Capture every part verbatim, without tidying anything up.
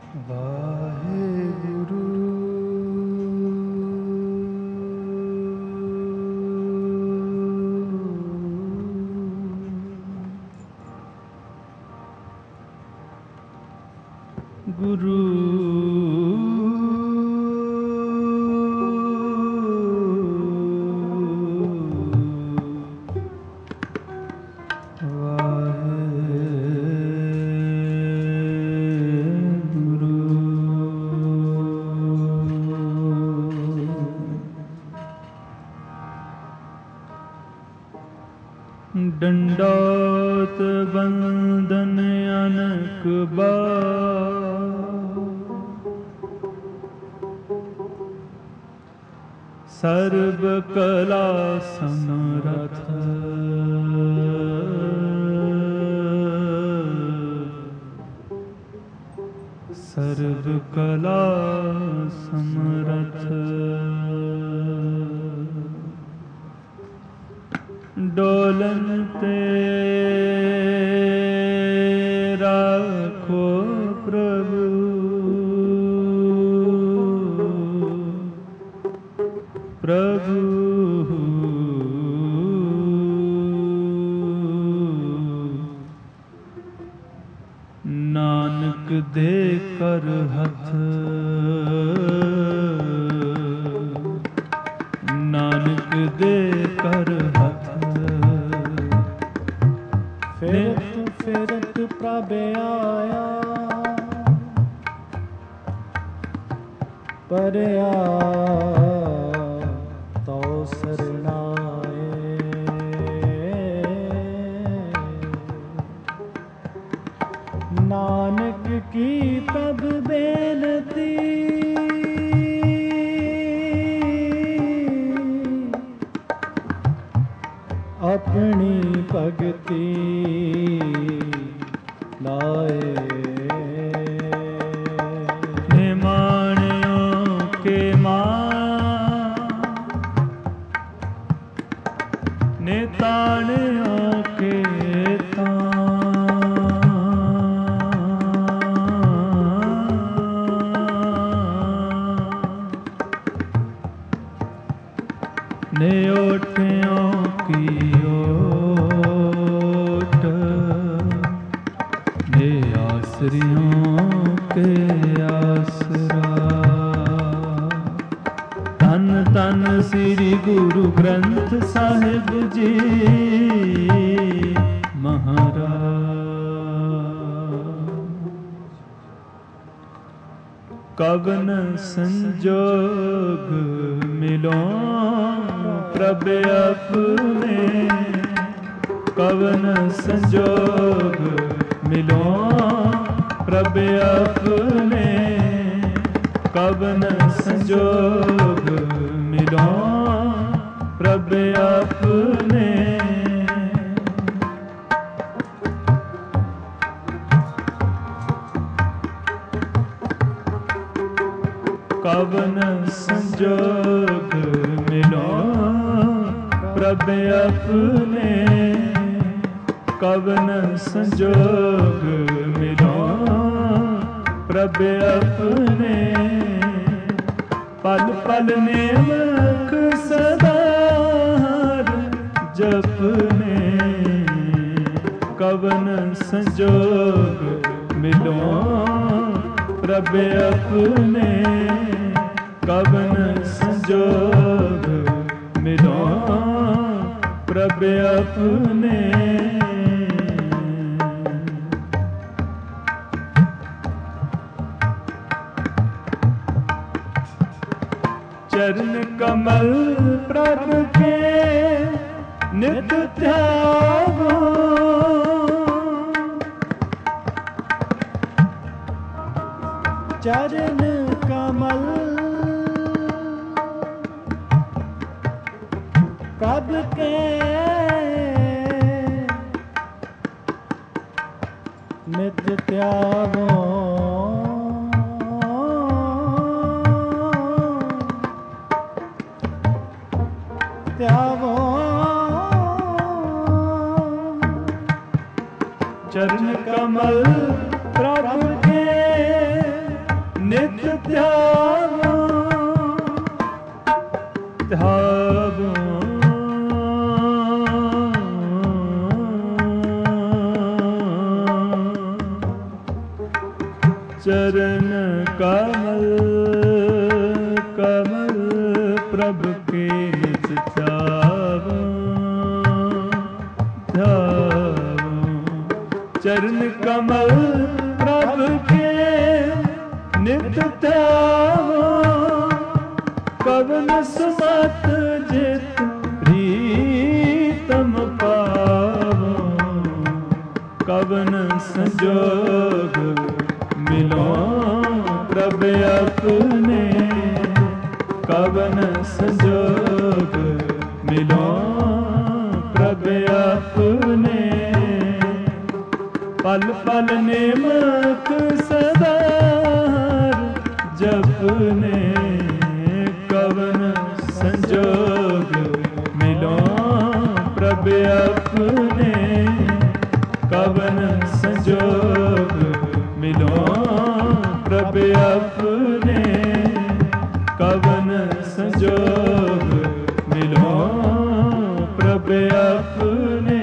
ਵਾਹਿਗੁਰੂ ਗੁਰੂ ਡੰਡੋਤ ਬੰਦਨ ਅਨਕ ਬਾਰ ਸਰਬ ਕਲਾ ਸਮਰਥ ਸਰਬ ਕਲਾ ਸਮਰਥ ਡੋਲਨ ਤੇ ਰਾਖੋ ਪ੍ਰਭੂ ਪ੍ਰਭੂ ਨਾਨਕ ਦੇ ਕਰ ਹੱਥ ਨਾਨਕ ਦੇ ਕਰ ਹੱਥ ਫਿਰਤ ਫਿਰਤ ਪ੍ਰਭ ਆਇਆ ਪਰਿਆ ਤੋ ਸਰਣਾਏ ਨਾਨਕ ਕੀ ਪ੍ਰਭ ਬੇਨਤੀ ਆਪਣੀ ਭਗਤੀ ਲਾਏ ਨਿਮਾਣਿਓ ਕੇ ਮਾਂ ਨਿਤਾਣਿਓ ਕੇ ਤਾਂ ਨੇ ਓਠਿਓ ਕੀ ਓਟ ਨੇ ਆਸਰਿयों ਕੇ ਆਸਰਾ ਧੰਨ ਧੰਨ ਸ੍ਰੀ ਗੁਰੂ ਗ੍ਰੰਥ ਸਾਹਿਬ ਜੀ ਮਹਾਰਾਜ। ਕਵਨ ਸੰਜੋਗ ਮਿਲੋ ਪ੍ਰਭ ਆਪਣੇ ਕਵਨ ਸੰਜੋਗ ਮਿਲੋ ਪ੍ਰਭ ਆਪਣੇ ਕਵਨ ਸੰਜੋਗ ਮਿਲੋ ਪ੍ਰਭ ਆਪਣੇ ਕਵਨ ਸੰਜੋਗ ਮਿਲੋ ਪ੍ਰਭ ਆਪਣੇ ਕਵਨ ਸੰਜੋਗ ਮਿਲੋ ਪ੍ਰਭ ਆਪਣੇ ਪਲ ਪਲ ਨੇਮਕ ਸਦਾ ਜਪਨੇ ਕਵਨ ਸੰਜੋਗ ਮਿਲੋ ਪ੍ਰਭ ਆਪਣੇ ਕਵਨ ਸੰਜੋਗ ਮਿਲੋ ਪ੍ਰਭ ਆਪਣੇ चरण कमल प्रभ के नित ध्यावो चरण कमल प्रभ के नित ध्यावो ਧਿਆਵੋ ਚਰਨ ਕਮਲ ਪ੍ਰਭ ਕੇ ਧਿਆਵੋ ਧਿਆਵੋ चरण कमल कमल प्रभ के निज ध्यावो ध्यावो चरण कमल प्रभ के नित ध्यावो कवन सुमत जित प्रीतम पावो कवन संजोग मिलो प्रभ अपने कवन संजोग मिलो प्रभ अपने पल पल नेमक सदा जपने कवन संजोग मिलो प्रभ अपने कवन संजोग मिलो प्रभ अपने कवन संजोग मिलो प्रभ अपने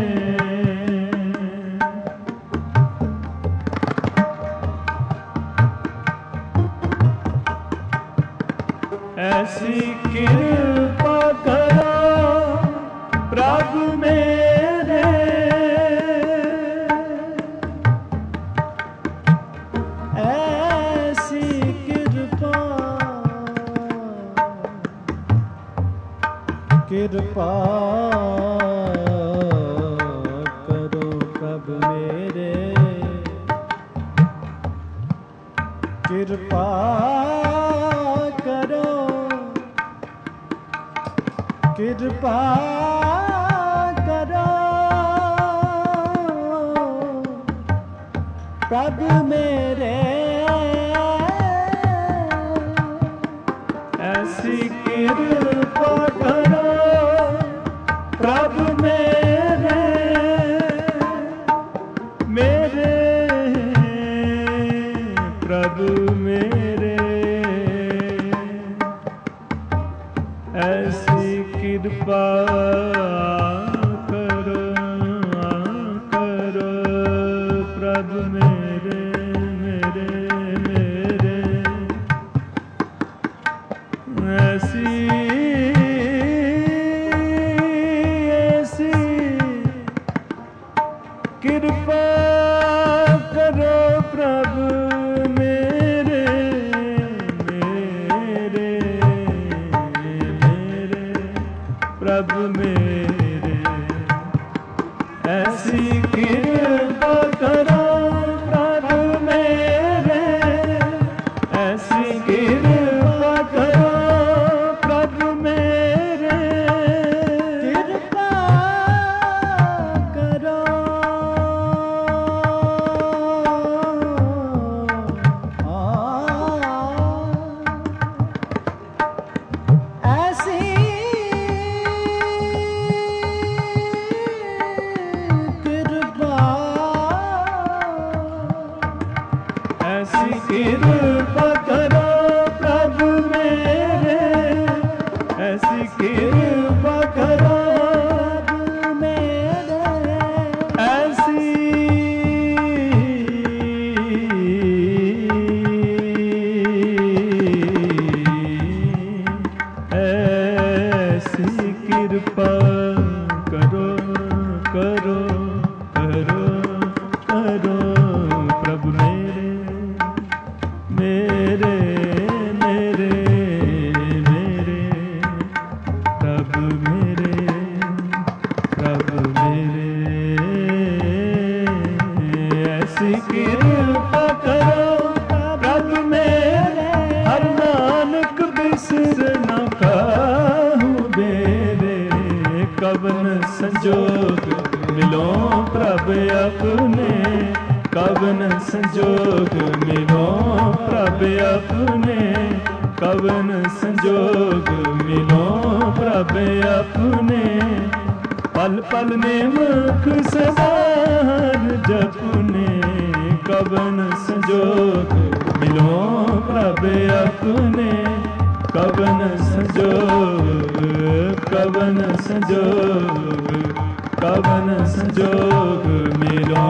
ऐसी कृपा करो प्रभु मेरे कृपा करो प्रभ मेरे कृपा करो कृपा करो प्रभ मेरे ऐसी कृपा करो प्रभु मेरे मेरे प्रभु मेरे ऐसी कृपा करो करो प्रभु मेरे मेरे मेरे ऐसी कृपा करो प्रभु मेरे मेरे मेरे प्रभु मेरे ऐसी कृपा करो प्रभु मेरे ऐसी कृपा करो प्रभु मेरे कृपा करो कृपा करो प्रभु मेरे ऐसी कृपा करो प्रभु मेरे ऐसी ऐसी कृपा करो करो करो करो प्रभु मेरे मेरे मेरे मेरे प्रभु मेरे प्रभु मेरे ऐसी कृपा करो प्रभु मेरे हर नानक बिसर न काहू बेरे कवन संजोग मिलो प्रभु अपने कवन संजोग मिलो प्रभ अपने कवन संजोग मिलो प्रभ अपने पल पल में मुख सवार जपने कवन संजोग मिलो प्रभ कब अपने कवन संजोग कवन संजोग कवन संजोग मिलो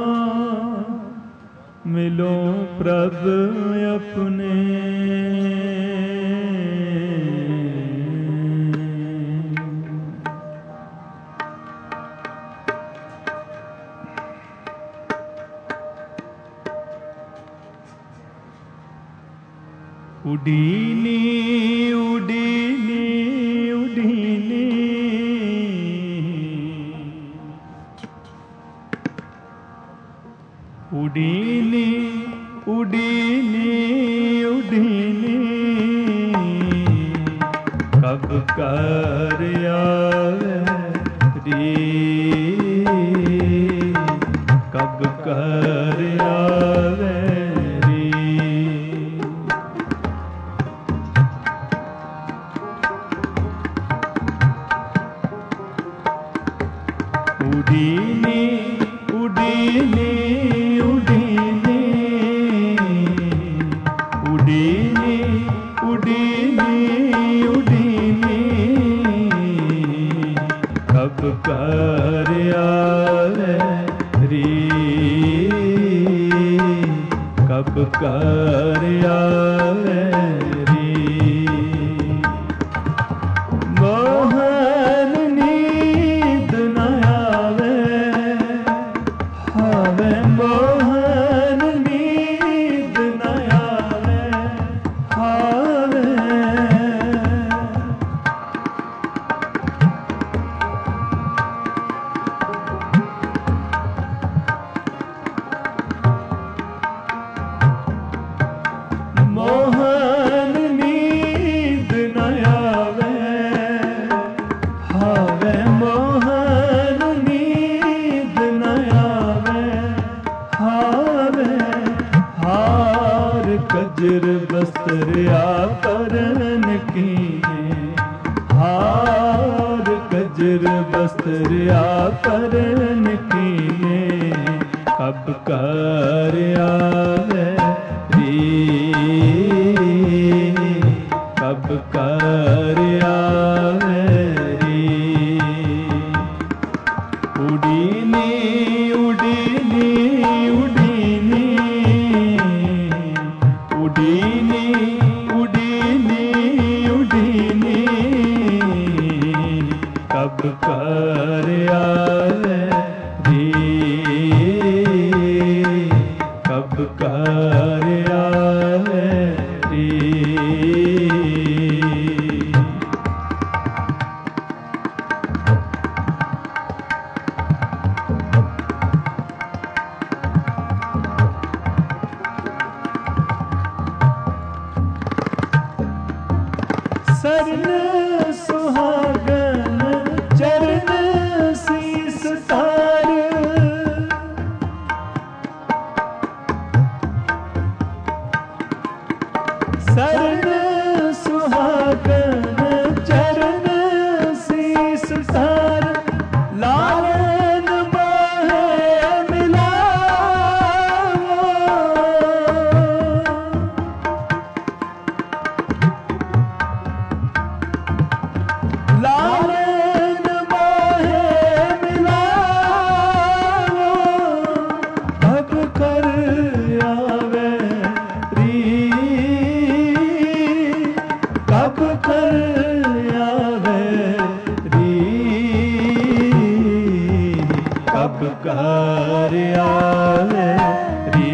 मिलो प्रभु अपने। उडीनी उडीनी उडीनी उडीनी उडीनी उडीनी कब कर आवे रे कब कर आवे उडीनी उडीनी उडीनी उडीनी उडीनी उडीनी कब कर आवे रे कब कर आवे रे मोहन नींद न आवे हावे मोहन नींद न आवे हावे मोहन नींद न आवे हावे मोहन नींद न आवे हावे हार कजर बस्तरिया करन कीने हार कजर बस्तरिया करन कीने कब कर आवे कब कर आवे रे उडीनी उडीनी उडीनी उडीनी उडीनी उडीनी कब कर आवे रे कब कर आवे रे सरन सुहागन चरण शीस तार सरन सुहागन चरण शीस तार लालन मोहे मिलावो लालन मोहे मिलावो कब कर आवे री कब कर आवे री कब कर आवे री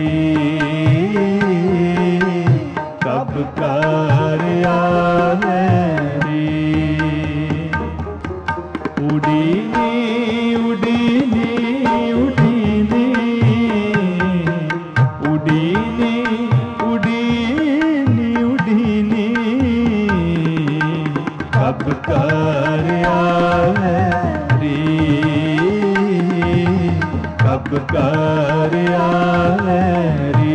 कब कर आवे री उडीनी उडीनी उडीनी उडीनी उडीनी उडीनी कब कर आवे रे कब कर आवे रे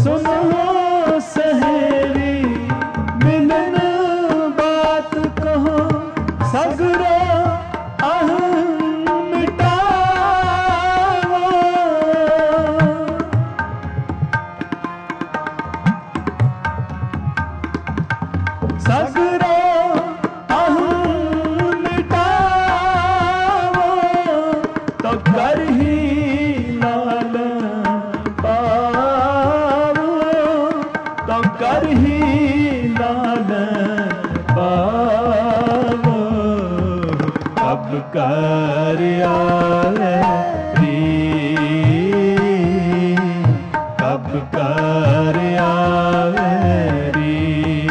सुनो सहेली मिलन बात कहो सगरो अहम मिटाओ सगरो अहम मिटाओ तो कर ही कर ही लालन पावो अब कर आए री कब कर आए री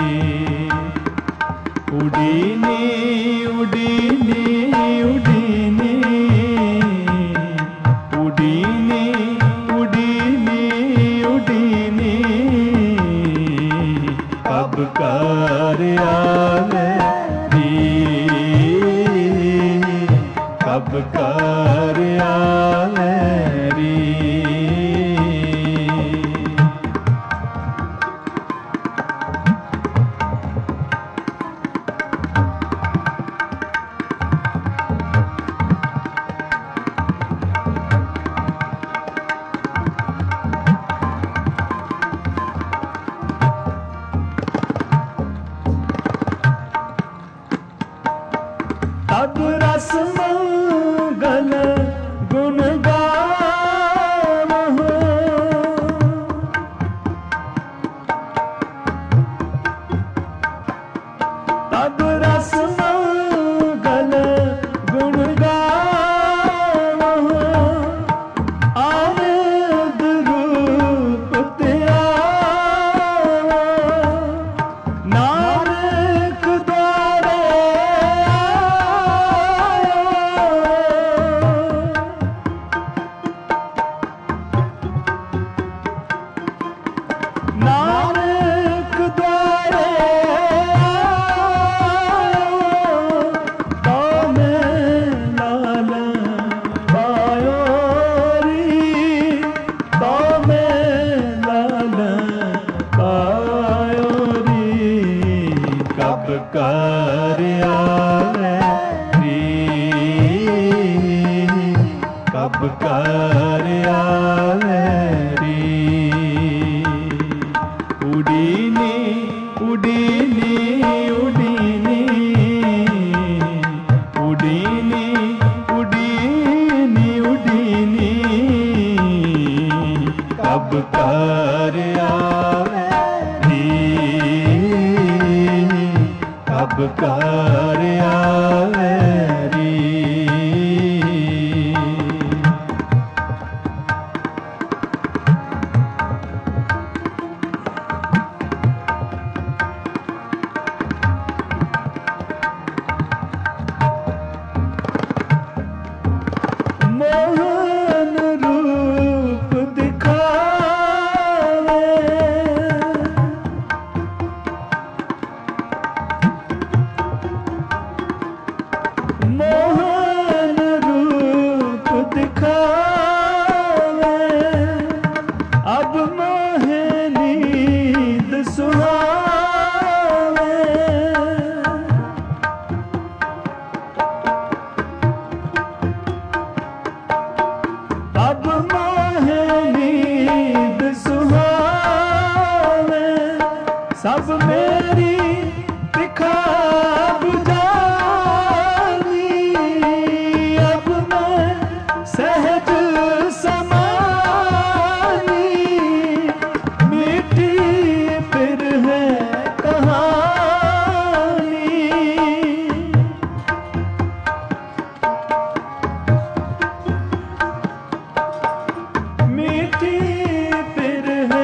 उडीनी उडीनी उडीनी उडीनी उडीनी उडीनी कब कर आवे री कब कर आवे री तब रस मंगल गुण गावहु तब रस मंगल गुण गावहु आनंद रूप त्यावो नानक द्वारे नानक द्वारे तो मैं लालन पायो री तो मैं लालन पायो री कब कर आवे री कब कर आवे री उडीनी उडीनी उडीनी उडीनी उडीनी उडीनी कब कर आवे री कब कर आवे री मोहन रूप दिखावे मोहन रूप दिखावे अब मोहे नींद सुहावे अब मोहे नींद सुहावे सब मेरी दिखा बुझानी अब मैं सहज समानी मीठी फिर है कहानी मीठी फिर है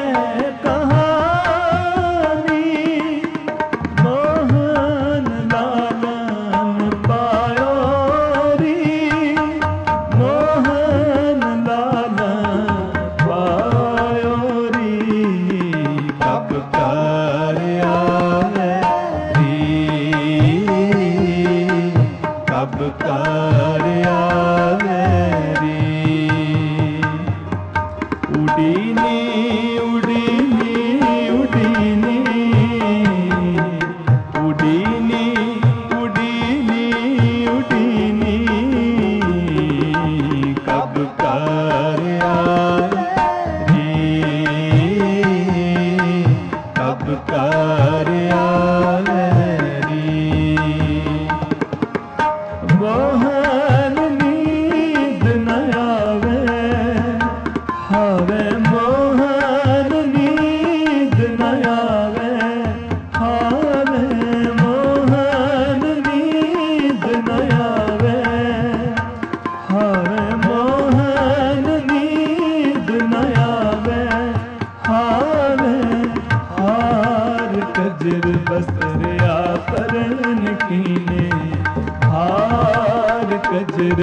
कहानी मोहन लालन पायो री मोहन लालन पायो री कब कर आवे री कब कर आवे री उडीनी उडीनी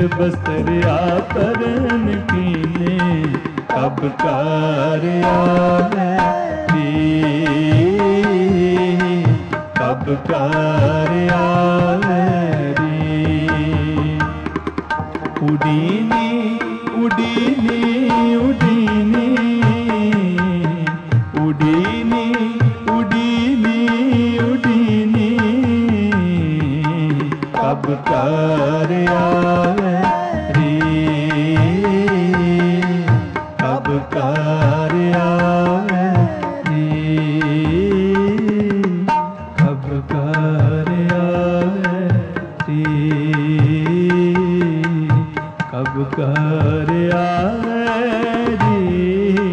बस्तर आपरन कीने, कब कार आवे री, कब कार आवे री। उडीनी उडीनी उडीनी उडीनी उडीनी उडीनी, कब कार आवे री, कब कार आवे री, कब कार आवे री, कब कार आवे री।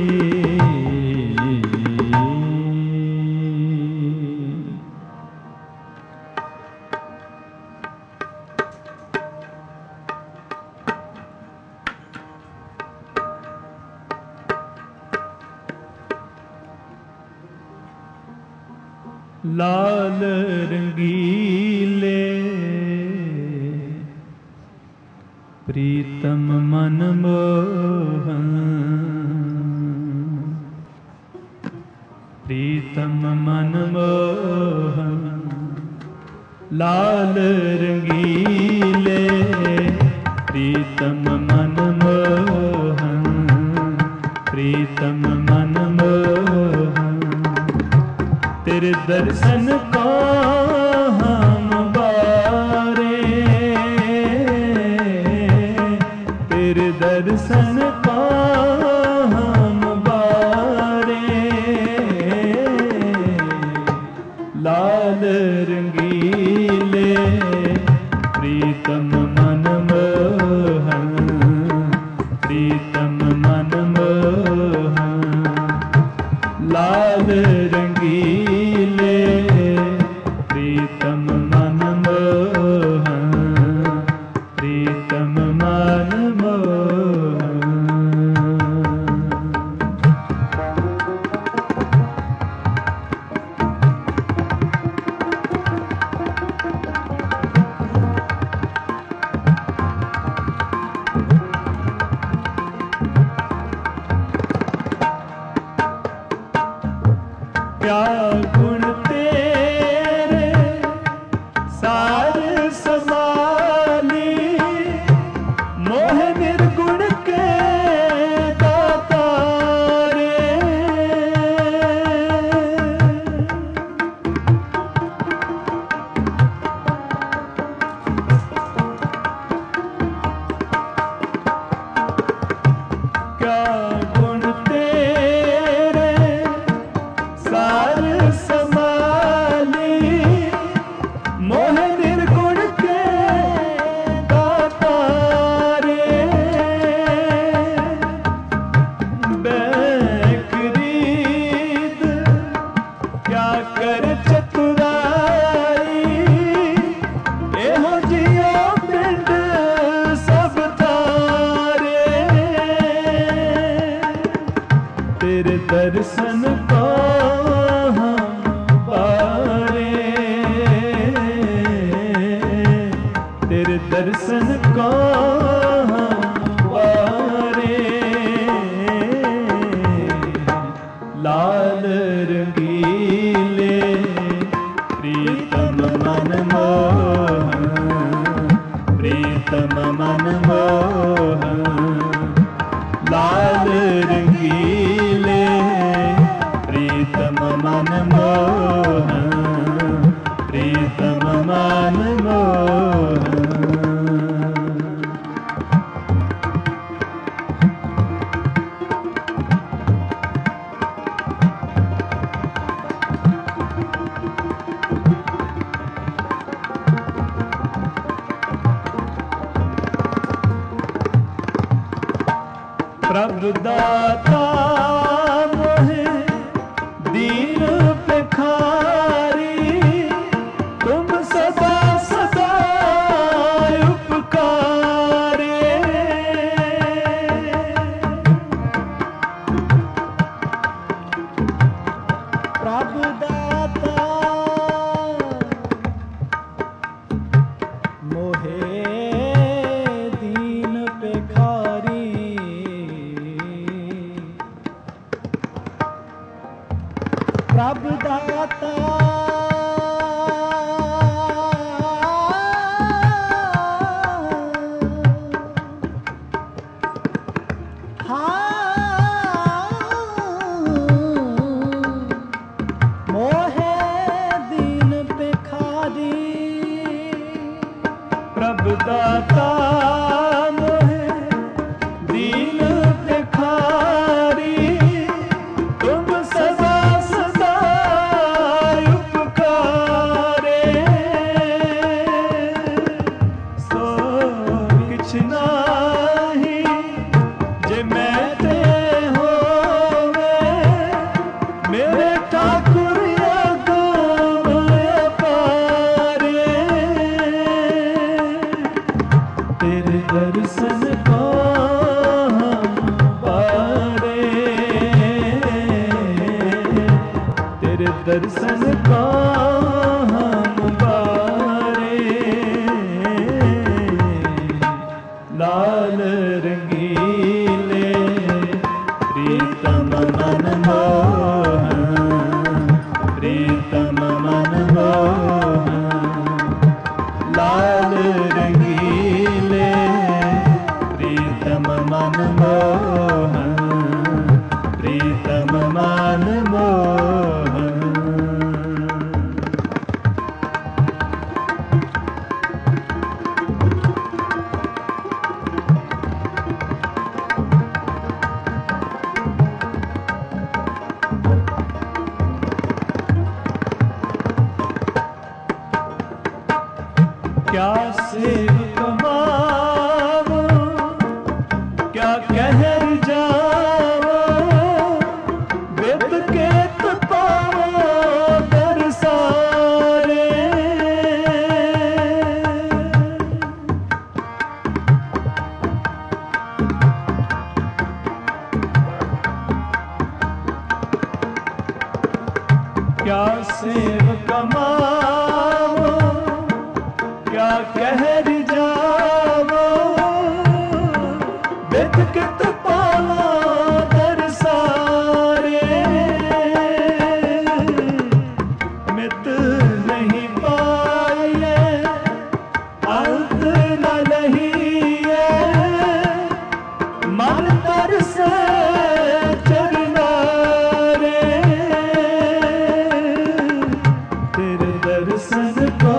लाल रंगीले प्रीतम मन मोहन, प्रीतम मन मोहन। लाल रंगीले प्रीतम मन मोहन, प्रीतम मन मोहन। तेरे दर्शन को हम बारे, तेरे दर्शन को हम बारे। लाल रंगीले प्रीतम मन मोहन, प्रीतम मन मोहन। लाल रंगीले प्रीतम मन मोहन, प्रीतम मन मोहन। क्या गुण तेरे सार समाली, मोह निर्गुण के दाता रे। क्या गुण तेरे सार समाली, मोह निर्गुण के दाता रे। बैकरीत क्या कर चतुराई, एहो जियो पिंड सब तारे। तेरे दर्शन को हम पारे, तेरे दर्शन को हम पारे। लाल रंगीले प्रीतम मन मोहन, प्रीतम मन मोहन। लाल रंगीले प्रीतम मन मोहन, प्रीतम मन मोहन। प्रभु दाता मोहे दीन पे खारी, तुम सदा सदा उपकारे। प्रभु दाता मोहे दी प्रभु दाता दाता मोहे दीन भिखारी, तुम सदा सदा उपकारे। सो किछ नाही जे मैं ते होवे, मेरे ठाकुर दर्शन को हम बारे, तेरे दर्शन को हम बारे। लाल रंगीले प्रीतम मन मोहन, प्रीतम मन मोहन। लाल रंगीले प्रीतम मन मोहन, प्रीतम मन मोहन। क्या सेव कमावो, क्या कहर जावो, वेद के तपावो दरसारे। क्या सेव कमावो, क्या कहर जावो, वेद के तपावो दरसारे। मित नहीं पाए अंत न लहिए, मन तरसे चरनारे। तेरे दर्शन को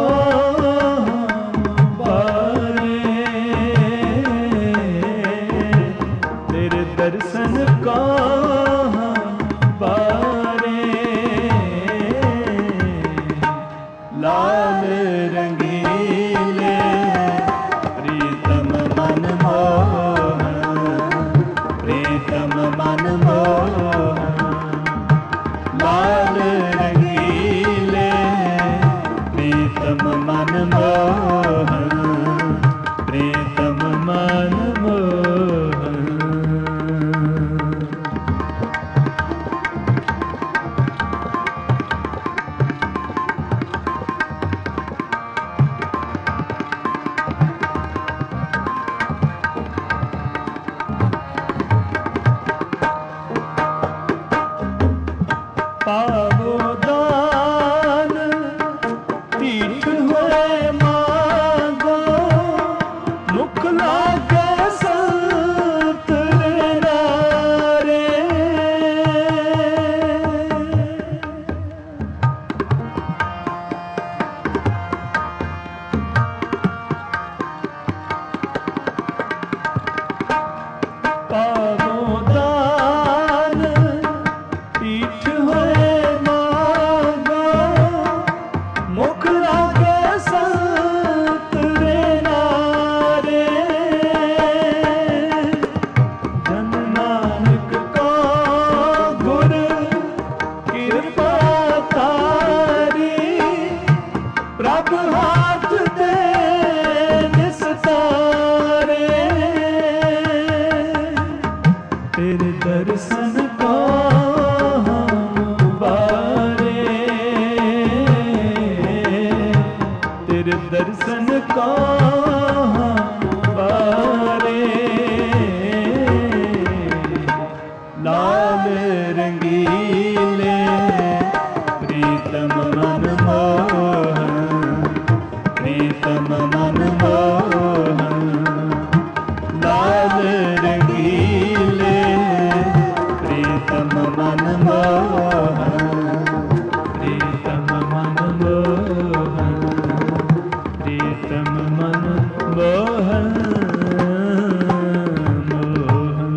दर्शन को हम बारे। लाल रंगीले प्रीतम मन मोहन, प्रीतम मन मोहन। लाल रंगीले प्रीतम मन मोहन, प्रीतम मन मोहन। पावो दान तीठ हुए मांगो, मुख लागे संत नारे। पावो दान तीठ हुए मांगो, मुख लागे संत नारे। जन नानक को गुर कृपा तारी, प्रभु हाथ दे निस्तारे। तेरे दर्शन को हम बारे, तेरे दर्शन को हम बारे। लाल रंगीले मन मोहन, प्रीतम मन मोहन, प्रीतम मन मोहन मोहन।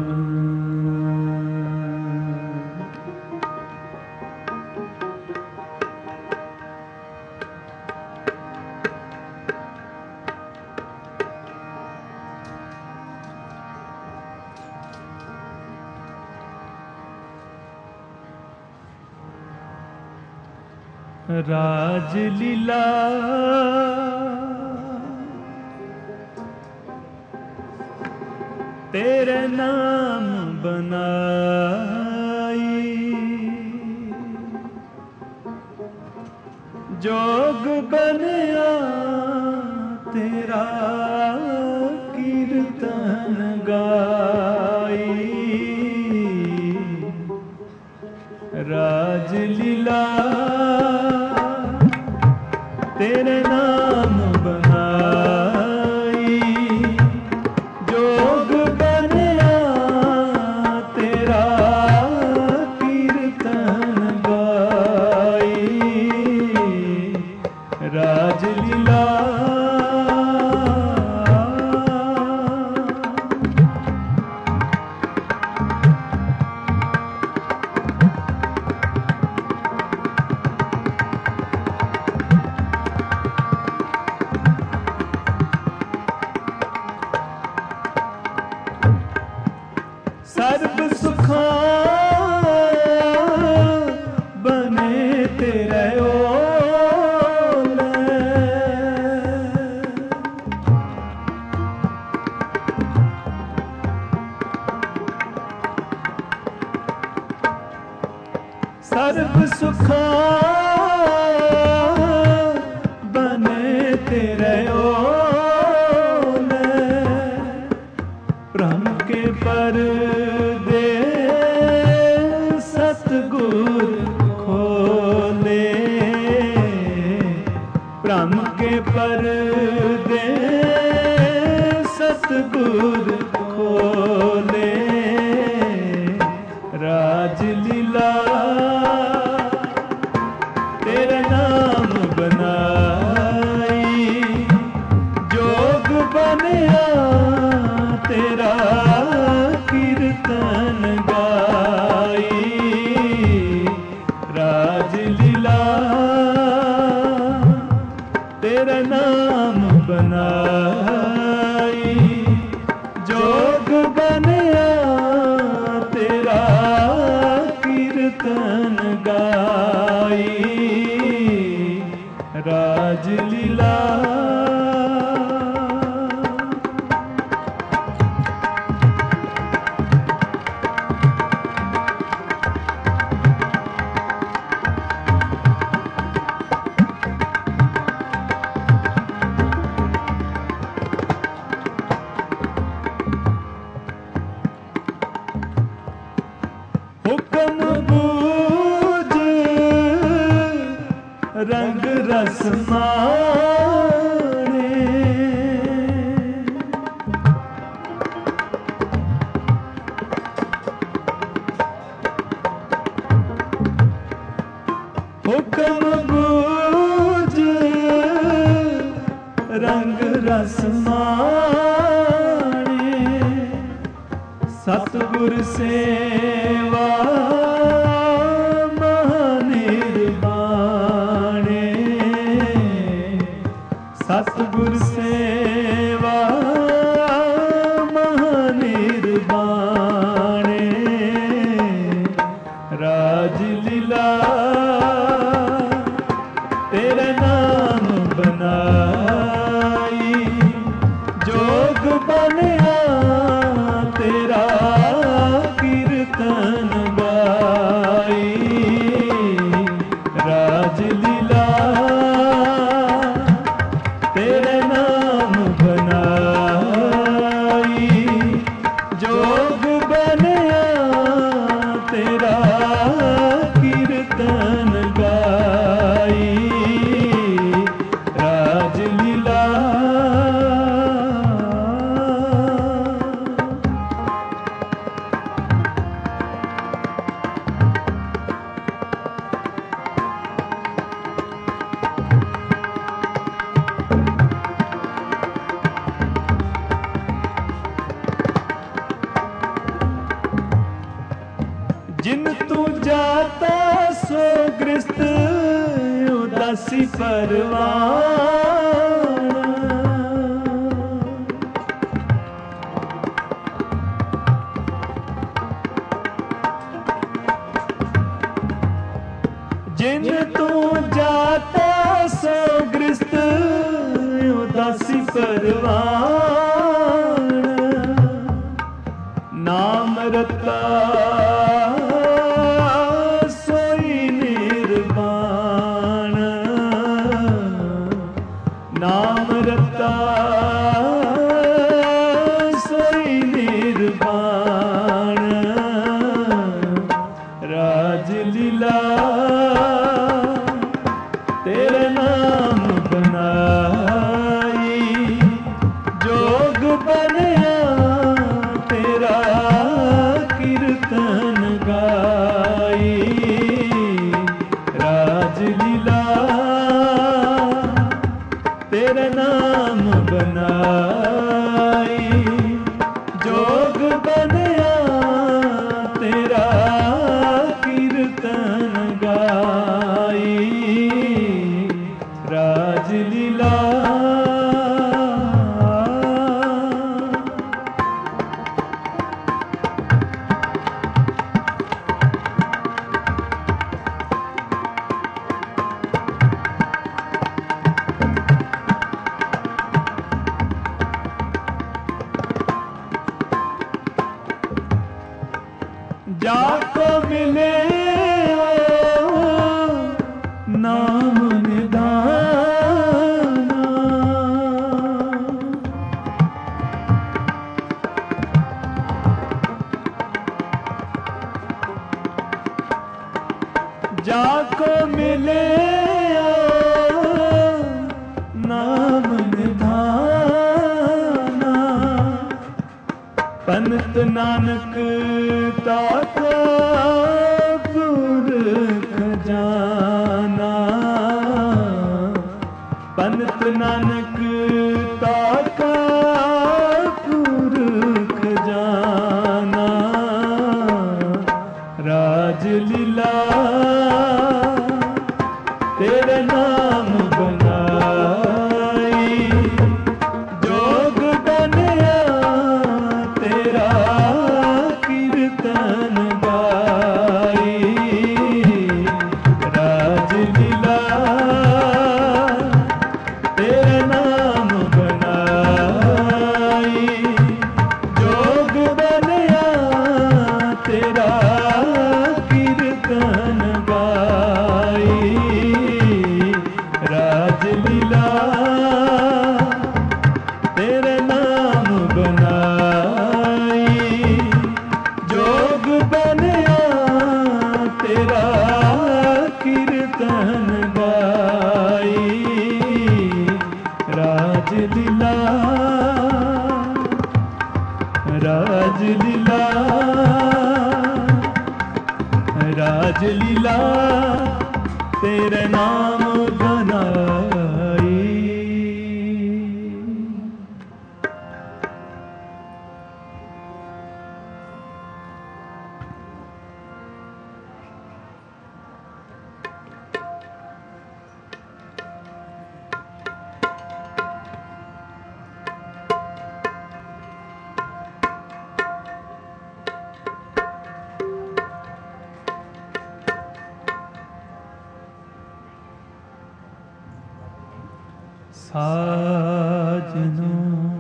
राजलीला तेरे नाम बनाई, जोग बनया तेरा कीर्तन गाई। राजलीला तेरे नाम बनाई, जोग बनया तेरा कीर्तन गाई। राजलीला सर्ब सुखा बने तेरे ओले, सर्ब सुखा बने तेरे ओले, ब्रह्म के पर्दे सतगुर खोले, ब्रह्म के पर्दे सतगुर खोले। राजलीला तेरा नाम बनाई, जोग बनया तेरा कीर्तन गाई। राजलीला तेरा नाम बनाई, जोग बनया तेरा कीर्तन गाई। राजलीला हुक्म बूझ रंग रस मारे, हुक्म बूझ रंग रस मारे, सतगुर सेवा महानिर्वाणे, सतगुर सेवा महानिर्वाणे। राजलीला तेरा नाम बनाई, जोग बनया तेरा कीर्तन गाई। राजलीला तेरे नाम बनाई, जोग बनया तेरा कीर्तन गाई। राजलीला जाता सो ग्रस्त उदासी परवाना। जिन तू जाता सो ग्रस्त उदासी परवाना। नाम रता सोई निर्वाण। नाम रता सोई निर्वाण। राजलीला तेरे नाम बनाई। जोग बनया तेरा कीर्तन गाई। राजलीला तेरा नाम बनाई। जोग बनया तेरा कीर्तन गाई। राजलीला जाको मिले नाम निदाना। जाको मिले नाम निधाना। पंत नानक ताका पुरख जाना। पंत नानक ताका पुरख जाना। राजलीला तेरा नाम बनाई। जोग बनया तेरा कीर्तन गाई। राजलीला तेरा नाम बनाई। जोग बनया तेरा कीर्तन गाई। राजलीला तेरा नाम बनाई। जोग बनया तेरा कीर्तन गाई। राजलीला राजलीला राजलीला तेरे नाम बनाई। साजनो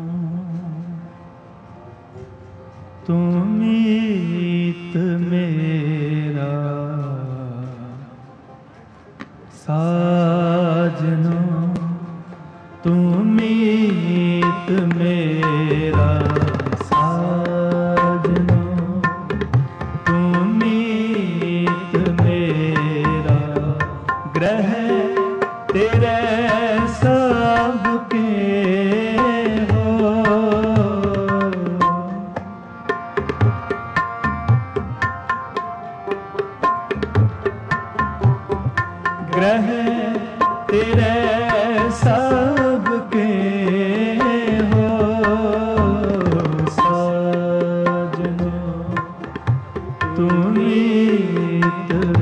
तुम मीत मेरा। साजनो तुम मीत मेरा। साजनो तुम मीत मेरा। ग्रह तेरे सबके हो। ग्रह तेरे सबके हो। साजनो तुम मीत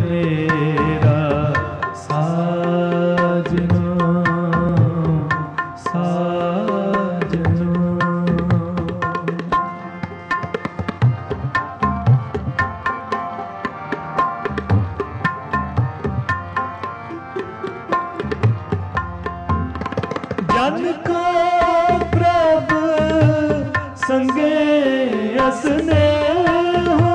जन को प्रभु संगे असने हो,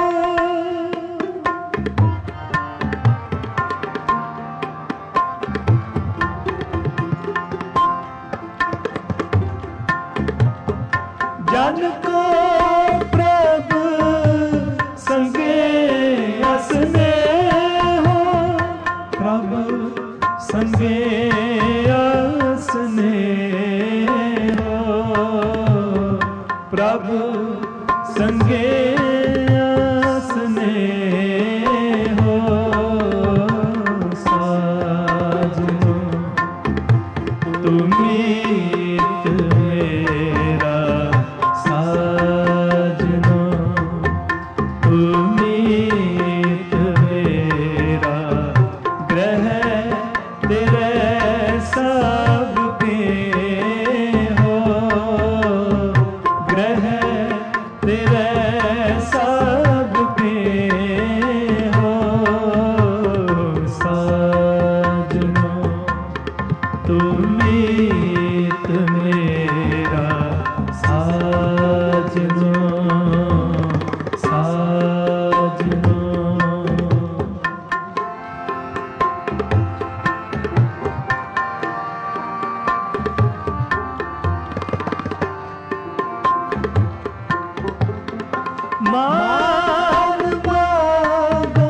जन को प्रभु संगे असने हो, प्रभु संगे असने हो, प्रभु संगे असने हो। साजनो तुमीत मेरा, साजनो तुमीत मेरा, ग्रह तेरे सबके हो, ग्रह तेरे सबके हो। साजनो तुमीत मेरा, साजनो साजनो। मान मांगो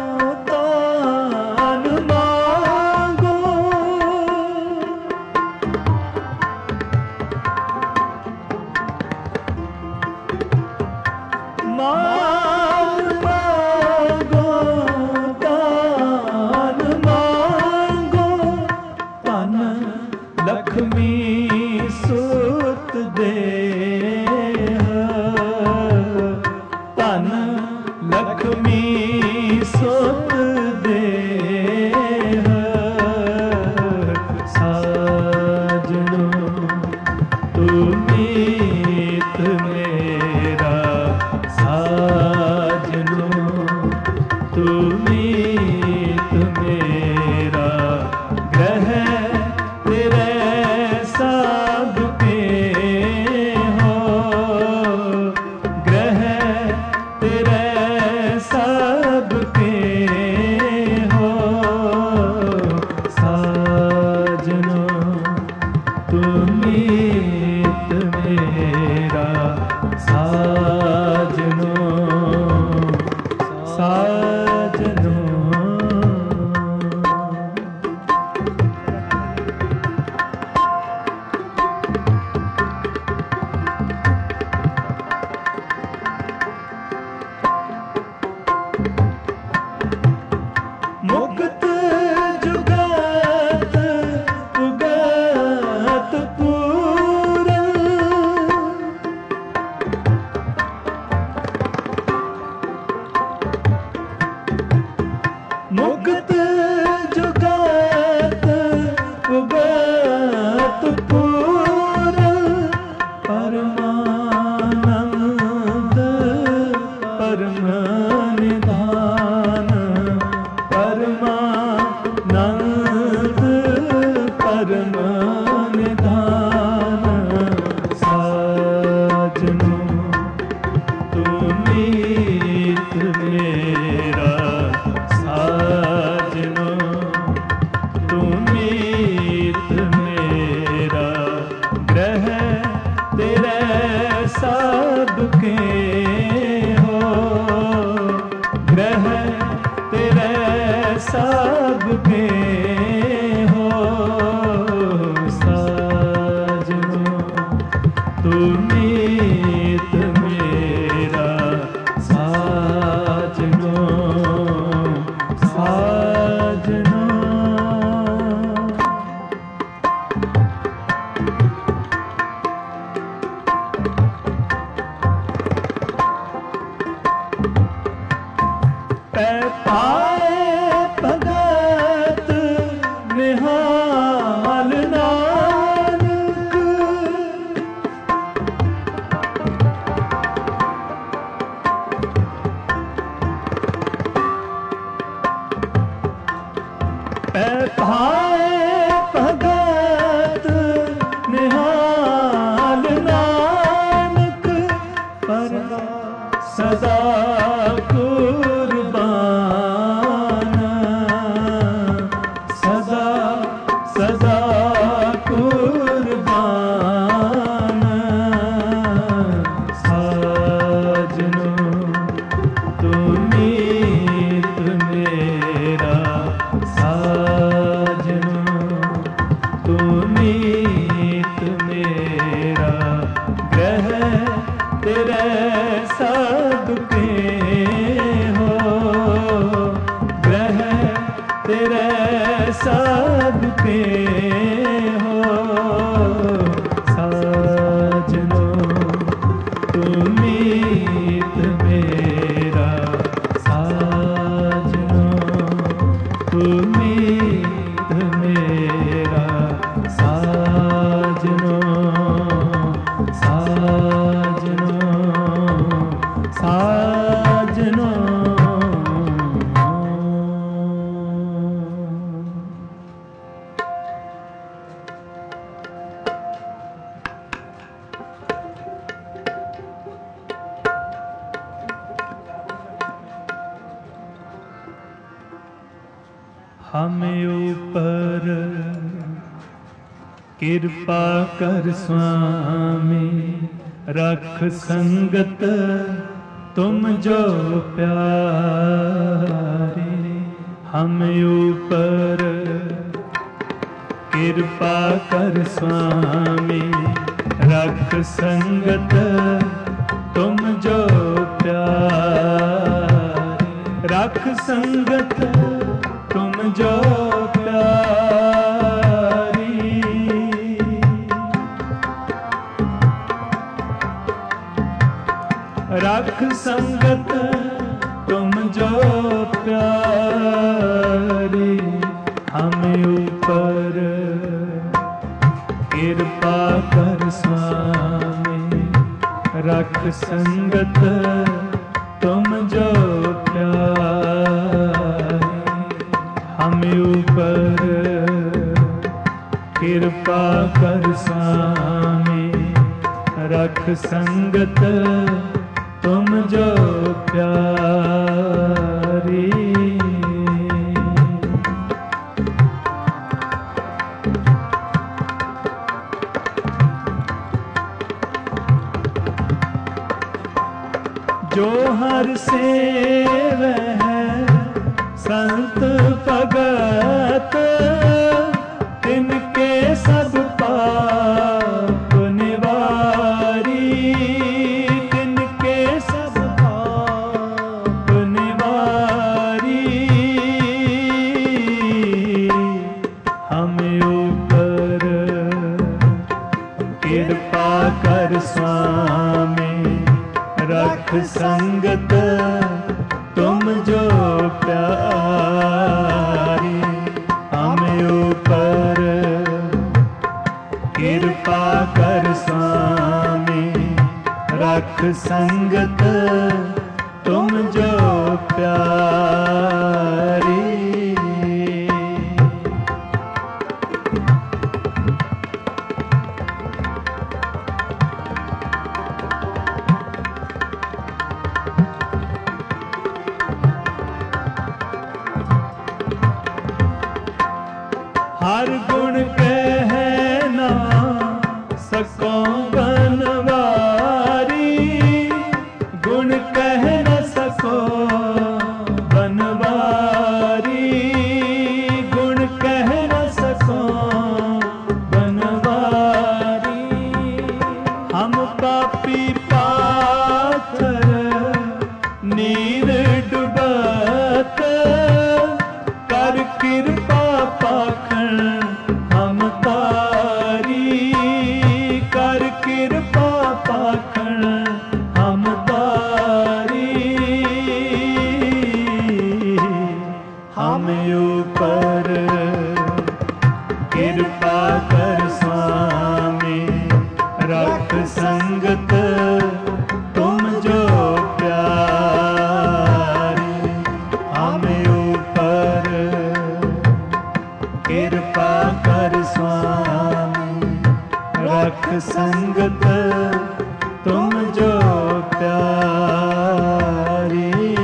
तान मांगो, मान मांगो तान मांगो, तन लक्ष्मी सुत दे, तन लक्ष्मी सुत दे। साजनो तुमीत मेरा, साजनो तुमीत मेरा, ग्रह तेरे सबके हो, ग्रह तेरे सबके हो। साजनो तुमीत मेरा, साजनो साजनो। मुक्त जुगत उगत पूरन, मुक्त जुगत उगत पूरन, परमानंद परम निधान, परमानंद परम निधान। साजनो तुमीत मेरा, साजनो तुमीत मेरा, ग्रह तेरे सबके हो, ग्रह तेरे सबके हो। साजनो तुमीत मेरा, साजनो साजनो। पाए भगत निहाल नानक, पाए भगत में हो साजनो, तुम मीत मेरा साजनो, तुम मीत मेरा साजनो, साजनो, साजनो। हमें ऊपर कृपा कर स्वामी, रख संगत तुम जो प्यारे। हमें ऊपर कृपा कर स्वामी, रख संगत तुम जो प्यारे। रख संगत तुम जो प्यारी, रख संगत तुम जो प्यारी। हमें ऊपर कृपा कर स्वामी, रख संगत तुम जो प्यारी। हमें ऊपर कृपा कर स्वामी, रख संगत तुम जो प्यारी। जो हर सेव है संत भगत, तिनके सब पाप निवारी, तिनके सब पाप निवारी। हमें ऊपर कृपा कर स्वामी, रख संगत तुम जो प्यारी। हमें ऊपर कृपा कर स्वामी, रख संगत तुम जो प्यारी। हर गुण कहना सको बनवारी, गुण कह न सको बनवारी, गुण कह न सको बनवारी। हम पापी पाथर नीर डुबत, कर कृपा पाखण हम तारी, कर कृपा पाखण हम तारी। हमें ऊपर कृपा कर स्वामी, रख संगत तुम जो प्यारी। हमें ऊपर कृपा कर स्वामी, रख संगत तुम जो प्यारी।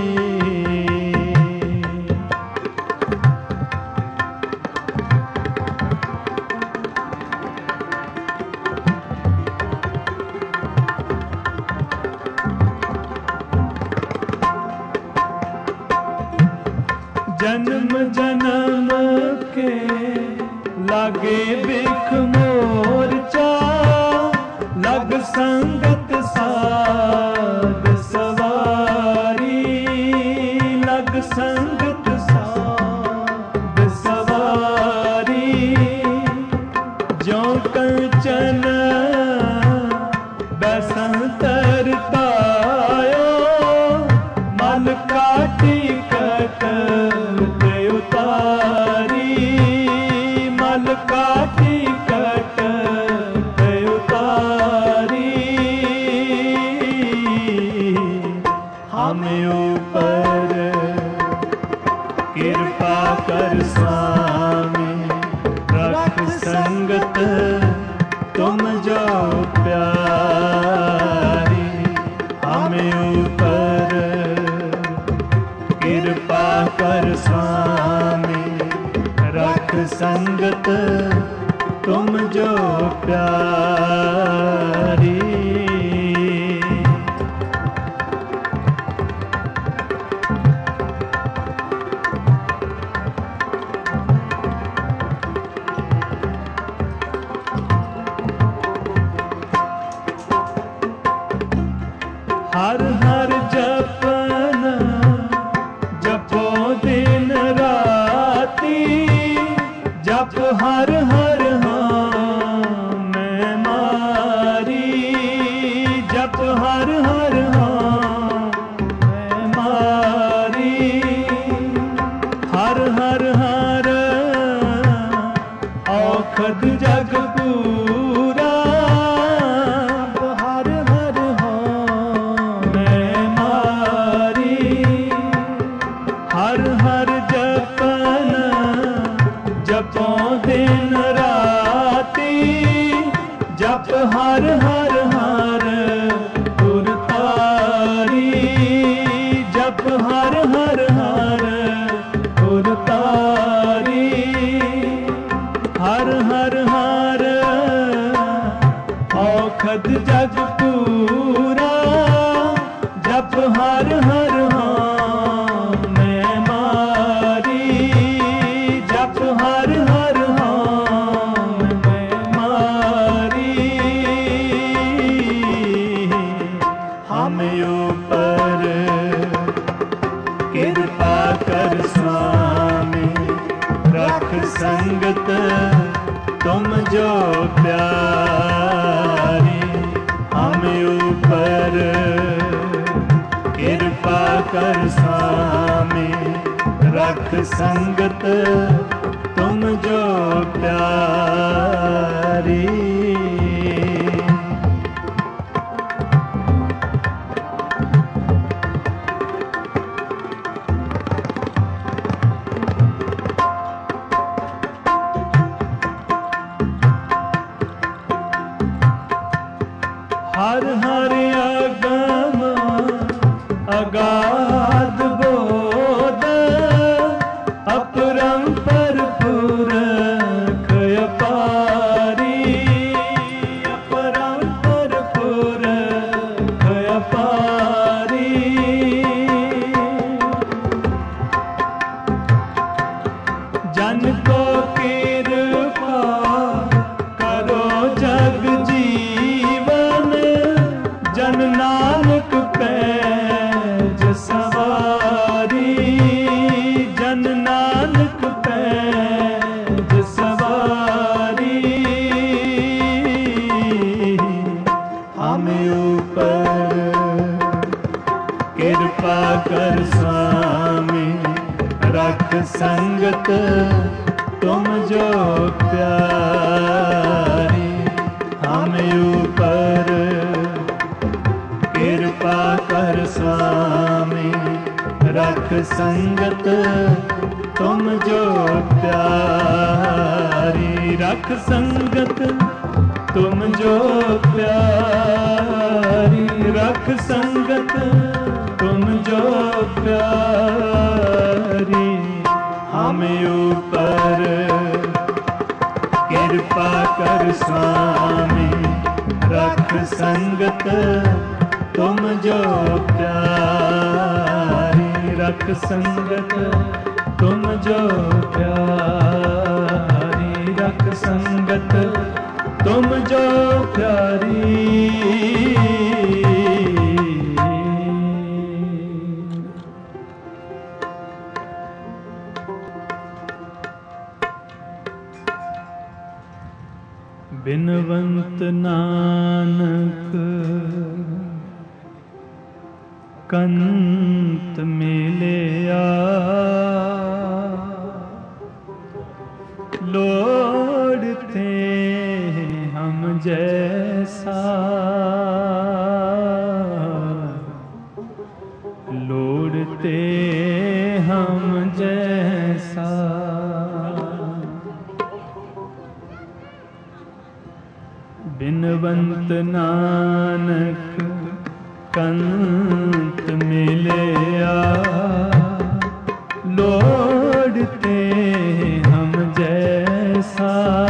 जन्म जन्म के लागे बिख मोरचा, लग संगत साध सवारी, लग संगत साध सवारी। कृपा कर स्वामी रख संगत तुम जो प्यारी हमें ऊपर कृपा कर स्वामी रख संगत तुम जो प्यारी हर हर जपन जपो दिन राती जप हर हर हाँ मैं मारी जप हर हर हाँ मैं मारी हर हर हर औखद जग पूरा हर हर हर हर जपन जपो दिन राती जप हर हर हर गुरतारी जप हर हर हर गुरतारी हर हर हर औखद जग पूरा जप हर हर कृपा कर स्वामी रख संगत तुम जो प्यारी हमें ऊपर कृपा कर स्वामी रख संगत तुम जो प्यारी हर हर अगम अगाध बोध अपरंपर पुरख अपारी अपरंपर पुरख अपारी जन को कृपा करो जग जीवन जन नानक पैज सवारी जन नानक पैज सवारी हमें ऊपर कृपा कर स्वामी रख संगत तुम जो प्यारी हमें ऊपर कृपा कर स्वामी रख संगत तुम जो प्यारी रख संगत तुम जो प्यारी रख संगत तुम जो प्यारी हमें ऊपर कृपा कर स्वामी रख संगत तुम जो प्यारी रख संगत तुम जो प्यारी रख संगत तुम जो प्यारी बिनवंत नानक कंत मिलिया लोड़ते हम जैसा लोड़ते हम जैसा। बिनवंत नानक कंत मिलया, लोड़ते हम जैसा,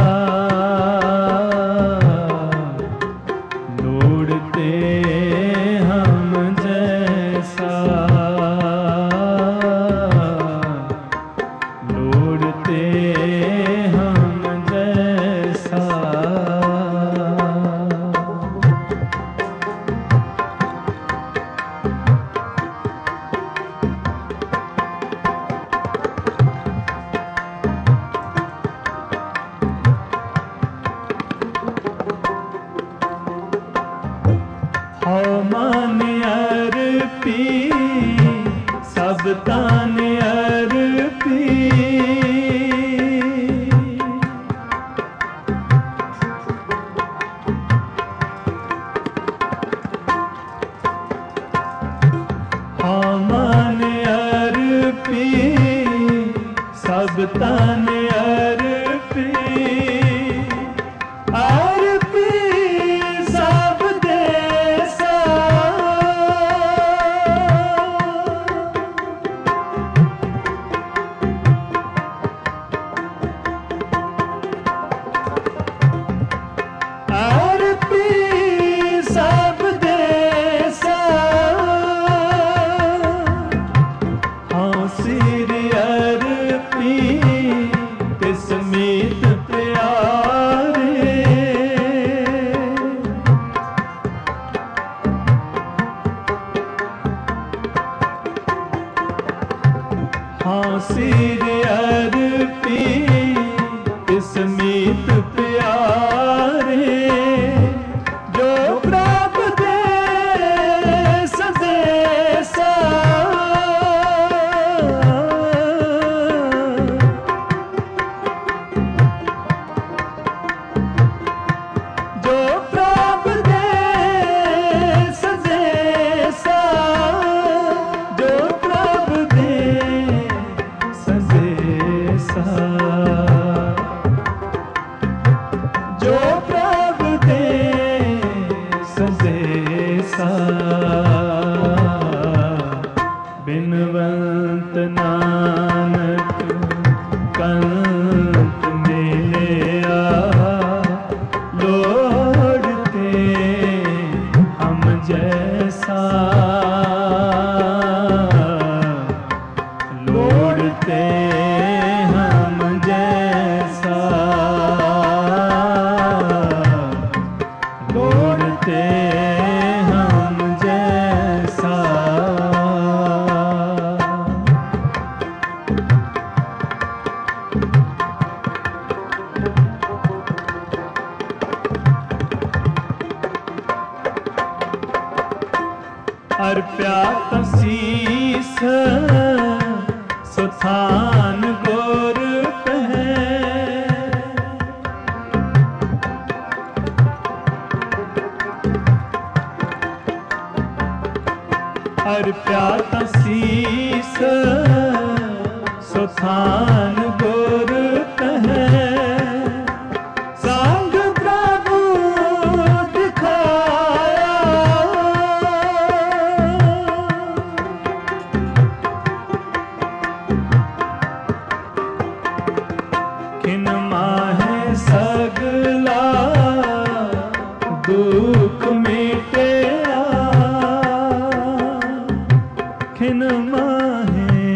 लोड़ते हम जैसा, लोड़ते हम जैसा। मान अर्पी सब तान अर्पी, हाँ मान अर्पी सब तान अर्पी, अर्पी सब देसा, अर्पी सब देसा, हाँ सिर अर्पी तिस मीत प्यारे, हाँ सिर अर्पी तिस मीत प्यारे, जो प्रभ देस देसा, जो प्रभ देस देसा, जो प्रभ देस देसा, जो प्रभ देस देसा। बिनवंत नानक कंत मिलया, लोड़ते हम जैसा, लोड़ते हम जैसा, लोड़ते हम जैसा। अर्प्या तसीस सुथान गोर पहै, अर्प्या तसीस सुथान गोर पहै, संग प्रभु दिखाया, खिन माहे सगला दुख मिटया, खिन माहे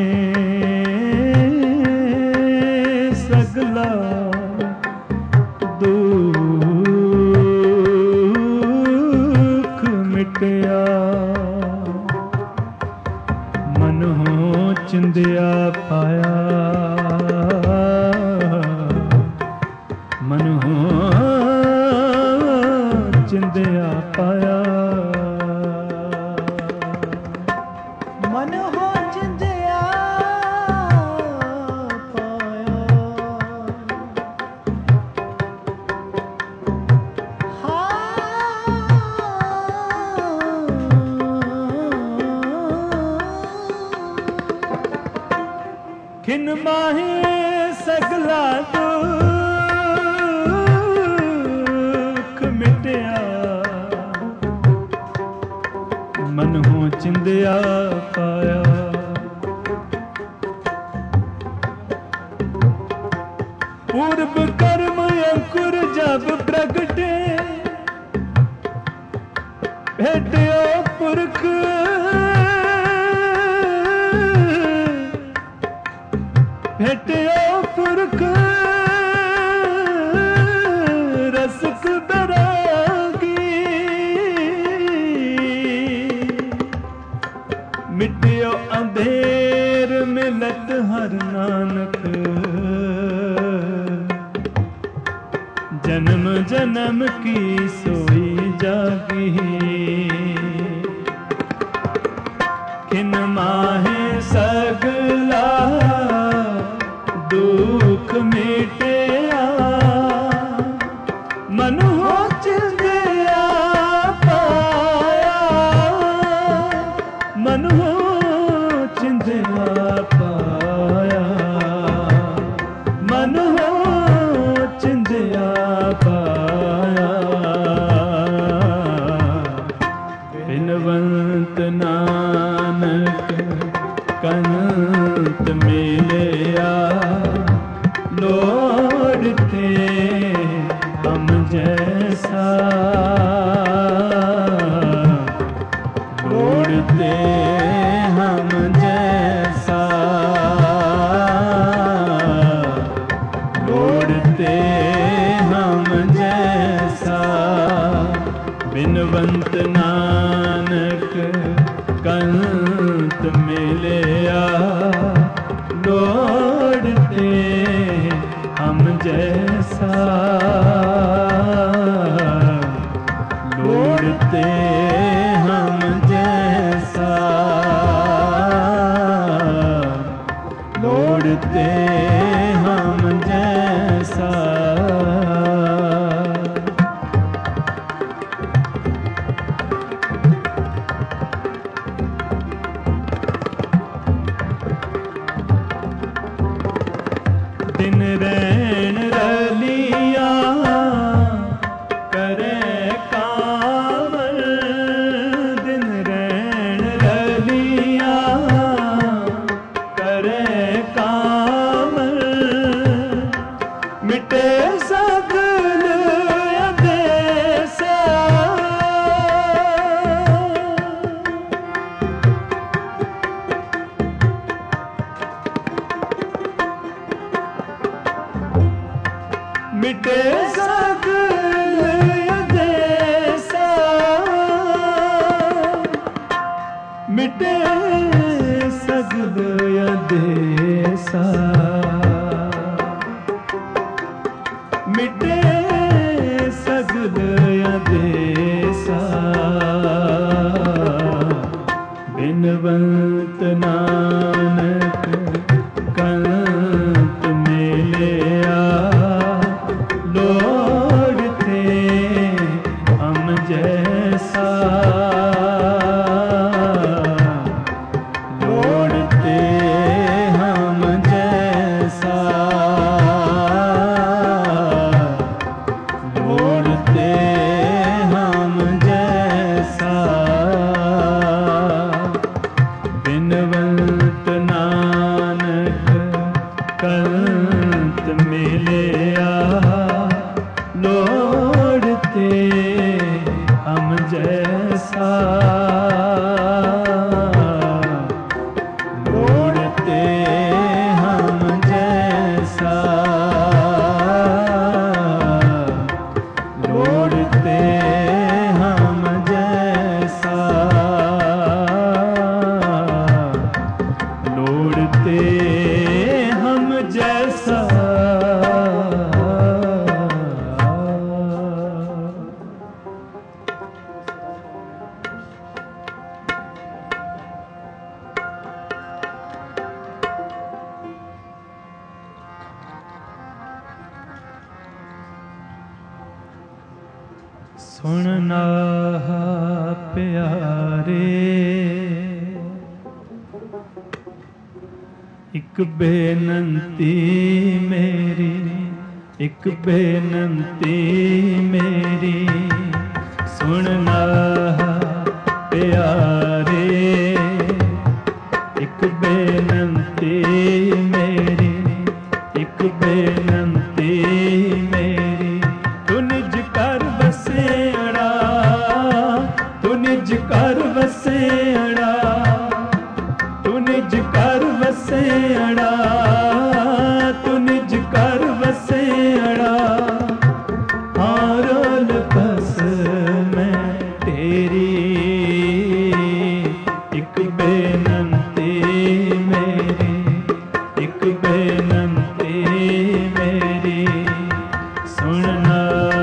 सगला दुख मिटया, मन हो चिंदिया पाया, मन हो चिंदिया पाया, मन हो चिंदिया पाया, हाँ खिन माहे सगला दुख मिटया मन हो चिंदिया पाया पूर्व कर्म अंकुर जब प्रगटे भेटयो पुरख भेटयो पुरख रसक बैरागी मिट्यो अंधेर मिलत हर नानक जन्म जन्म की सोई जागी खिन माहे सगला दुख मिटया मन हो चिंदिया पाया मन हो चिंदिया पाया मन हो चिंदिया पाया बिनवंत नानक कंत मिलया लोड़ते हम जैसा लोड़ते हम जैसा लोड़ते हम जैसा बिनवंत नानक कंत मिलया लोड़ते हम जैसा लोड़ते हम जैसा लोड़ते हम जैसा दिन रैन रलिया करे कामल दिन रैन रलिया करे कामल मिटे सगल अदेसा मिटे सगल अदेसा मिटे सगल अदेसा मिटे सगल अदेसा बिनवंत नानक कंत मिलया लोड़ते हम जैसा लोड़ते हम जैसा लोड़ते हम जैसा बिनवंत नानक कंत मिलया लोड़ते हम जैसा लोड़ते हम जैसा लोड़ते हम जैसा लोड़ते हम जैसा सुनना प्यारे एक बेनंती मेरी, एक बेनंती मेरी, सुनना प्यारे। एक बेनंती मेरी, एक बेनंती मेरी, तू निज कर बसेड़ा, तू निज कर बसेड़ा, तू निज कर बसेड़ा, तू निज कर बसेड़ा। हारोल बस मैं तेरी, एक बेनंती मेरी, एक बेनंती मेरी, सुनना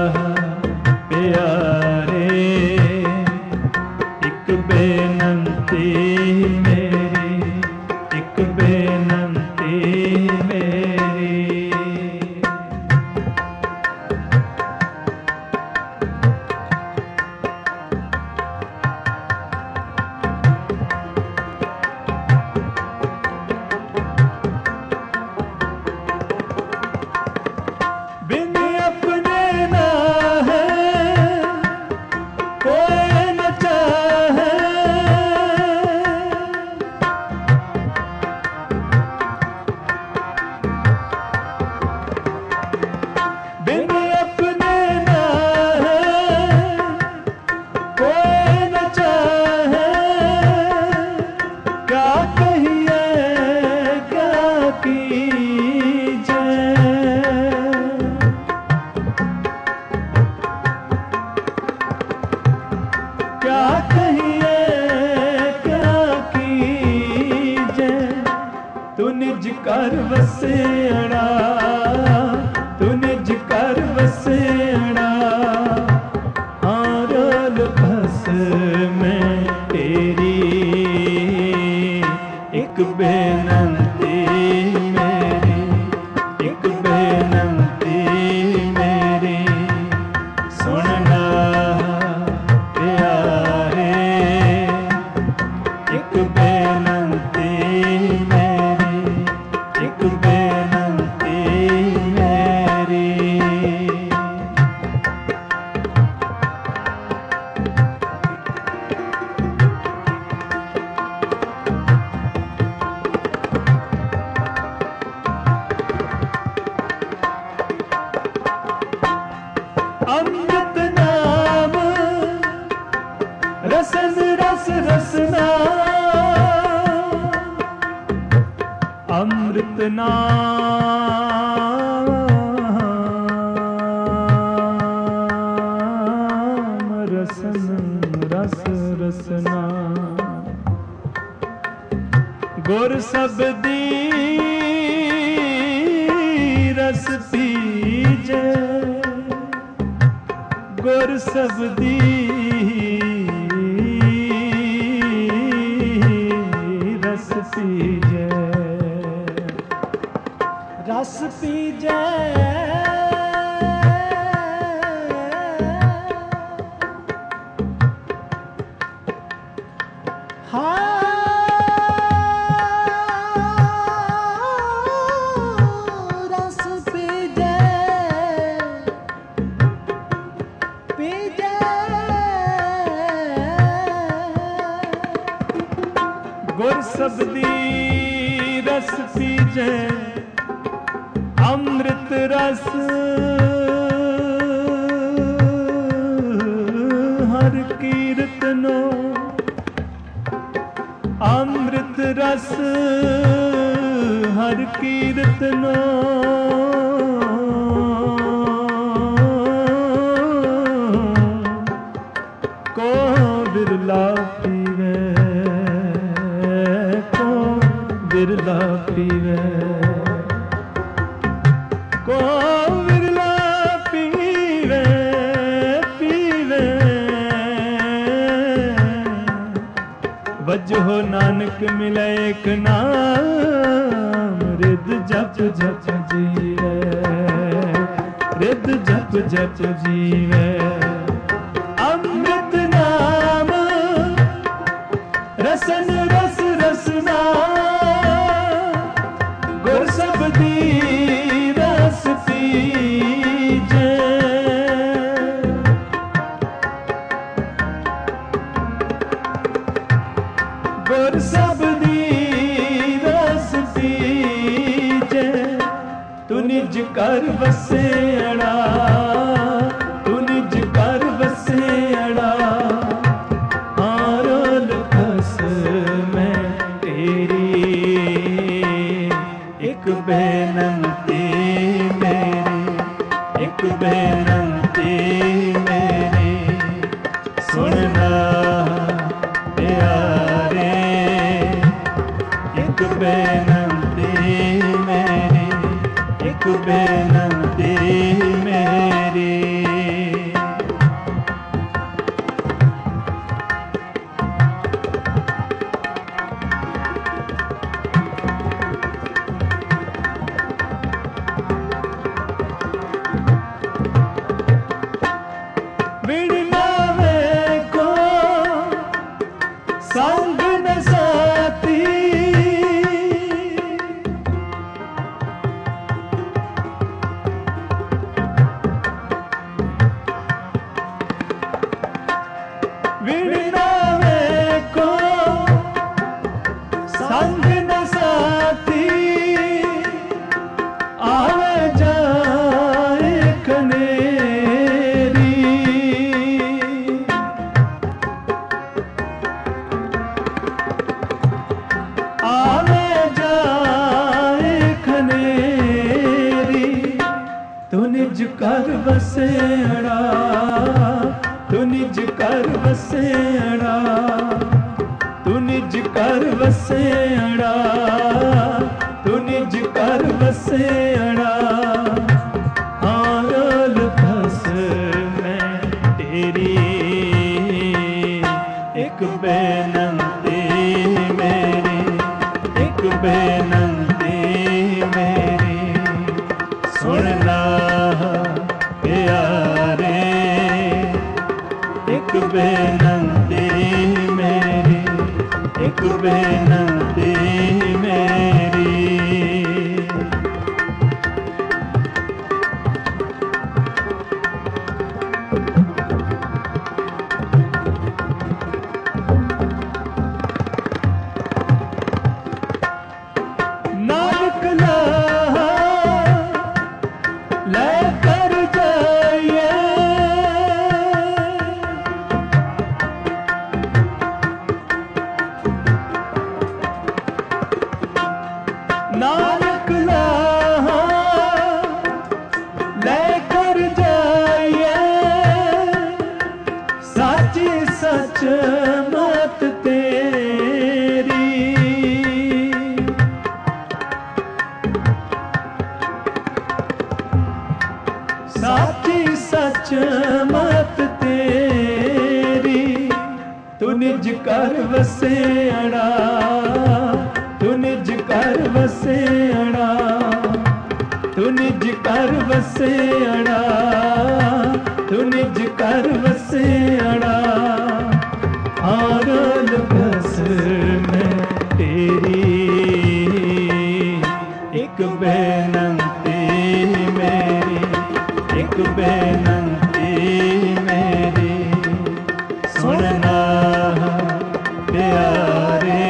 प्यारे। एक बेनंती मेरी, एक बेनंती मेरी। बिन अपने ना है कोई न चाहे, बिन अपने ना है कोई न चाहे। क्या कहिए क्या कीजिए, क्या कहिए क्या कीजिए। तू निज कर बसेड़ा, तू निज कर बसेड़ा। हारोल बस मैं तेरी, एक बेनंती मेरी, एक बेनंती मेरी, सुनना प्यारे। एक बेनंती मेरी, एक बेनंती मेरी। अमृत नाम रसन रस रसना, अमृत नाम रसन रस रसना। गुर सबदी रस पीजे, गुर सबदी रस पीजे, रस पीजे। हाँ रस पीजे, पीजे। गुर सबदी रस पीजे, अमृत रस हर कीर्तनो, अमृत रस हर कीर्तनो। को बिरला पीवे, को बिरला पीवे, को बिरला पीवे पीवे। वजहो नानक मिले एक नाम, रिद जप जप जीवे, रिद जप जप जीवे। अमृत नाम रसन रस रसना, सब दी रस पीजे, गुर सब दी रस पीजे, तू निज कर वसेड़ा, तू निज कर वसेड़ा, आरोल खस मैं तेरी, एक बेनंती मेरी, एक बेनंती मेरी, सुनना प्यारे, एक बेनंती मेरी, एक बेनंती मेरी। बिड़लावे को संग न साथी, बिड़लावे को संग न साथी, आवे जाए कनेरी, आवे जाए खनेरी, तू निज कर वसेड़ा, तू निज कर वसेड़ा, तू निज कर वसेड़ा, तू निज कर वसेड़ा, आरोल खस मैं तेरी, एक बेनंती मेरी, एक बेनंती मेरी, सुनना प्यारे, एक बेनंती मेरी, एक बेनंती मेरी। नानक लाहा लेकर जाइए, नानक लाहा लेकर जाइए, साची सच मत तेरी, साची सच मत तेरी, तू निज कर वसेड़ा, तू निज कर वसेड़ा, तू निज कर वसेड़ा, तू निज कर वसेड़ा, आरोल खस मैं तेरी, एक बेनंती मेरी, एक बेनंती मेरी, सुनना प्यारे,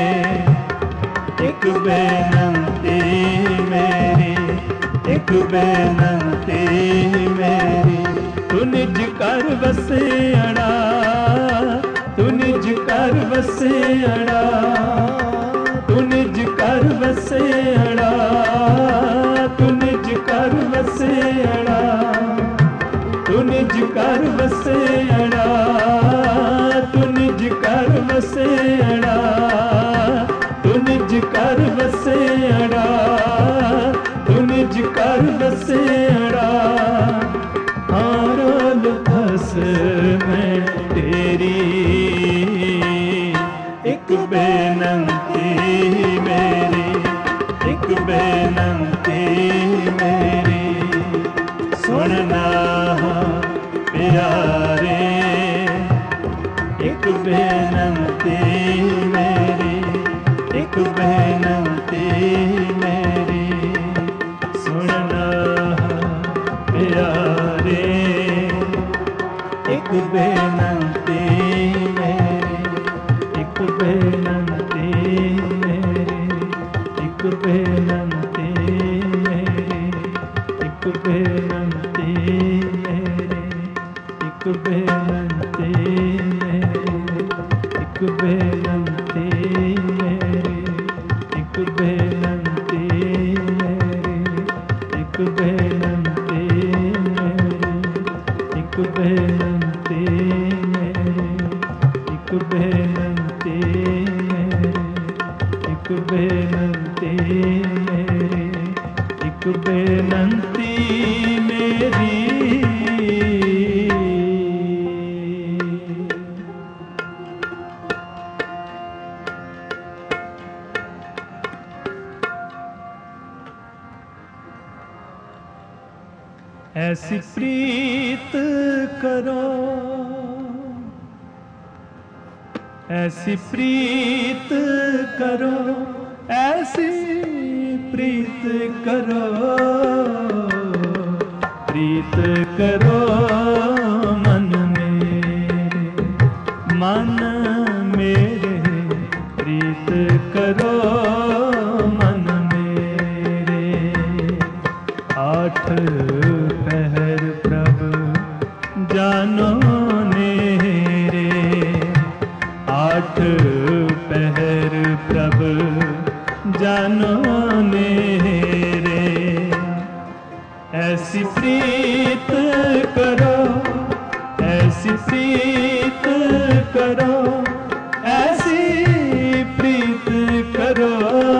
एक बेनंती मेरी, एक बेनंती मेरी, तू निज कर वसेड़ा, तू निज कर वसेड़ा, तू निज कर वसेड़ा, तू निज कर वसेड़ा, तू निज कर वसेड़ा, तू निज कर वसेड़ा, तू निज कर वसेड़ा, तू निज कर वसेड़ा, आरोल खस मैं तेरी, एक बेनंती मेरी, एक बेनंती मेरी, सुनना प्यारे, एक बेनंती मेरी, एक बेनंती मेरी। बेनंती मेरी, ऐसी प्रीत करो, ऐसी प्रीत करो, ऐसी प्रीत करो, प्रीत करो मन मेरे, मन मेरे, प्रीत करो मन मेरे। आठ पहर प्रभु जानो नेरे, आठ पहर प्रभु जानो नेरे। ऐसी प्रीत करो, ऐसी प्रीत करो, ऐसी प्रीत करो,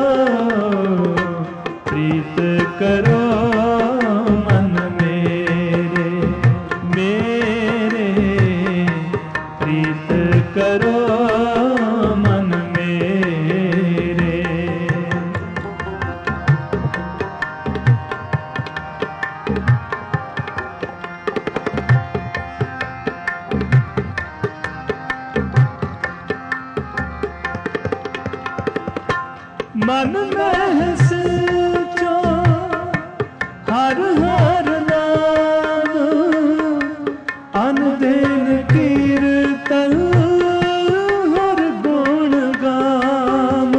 प्रीत करो मन मेरे, मेरे, प्रीत करो मन मेरे। मन महस जो हर हर नाम, अनदिन कीर्तन हर गुण गाम।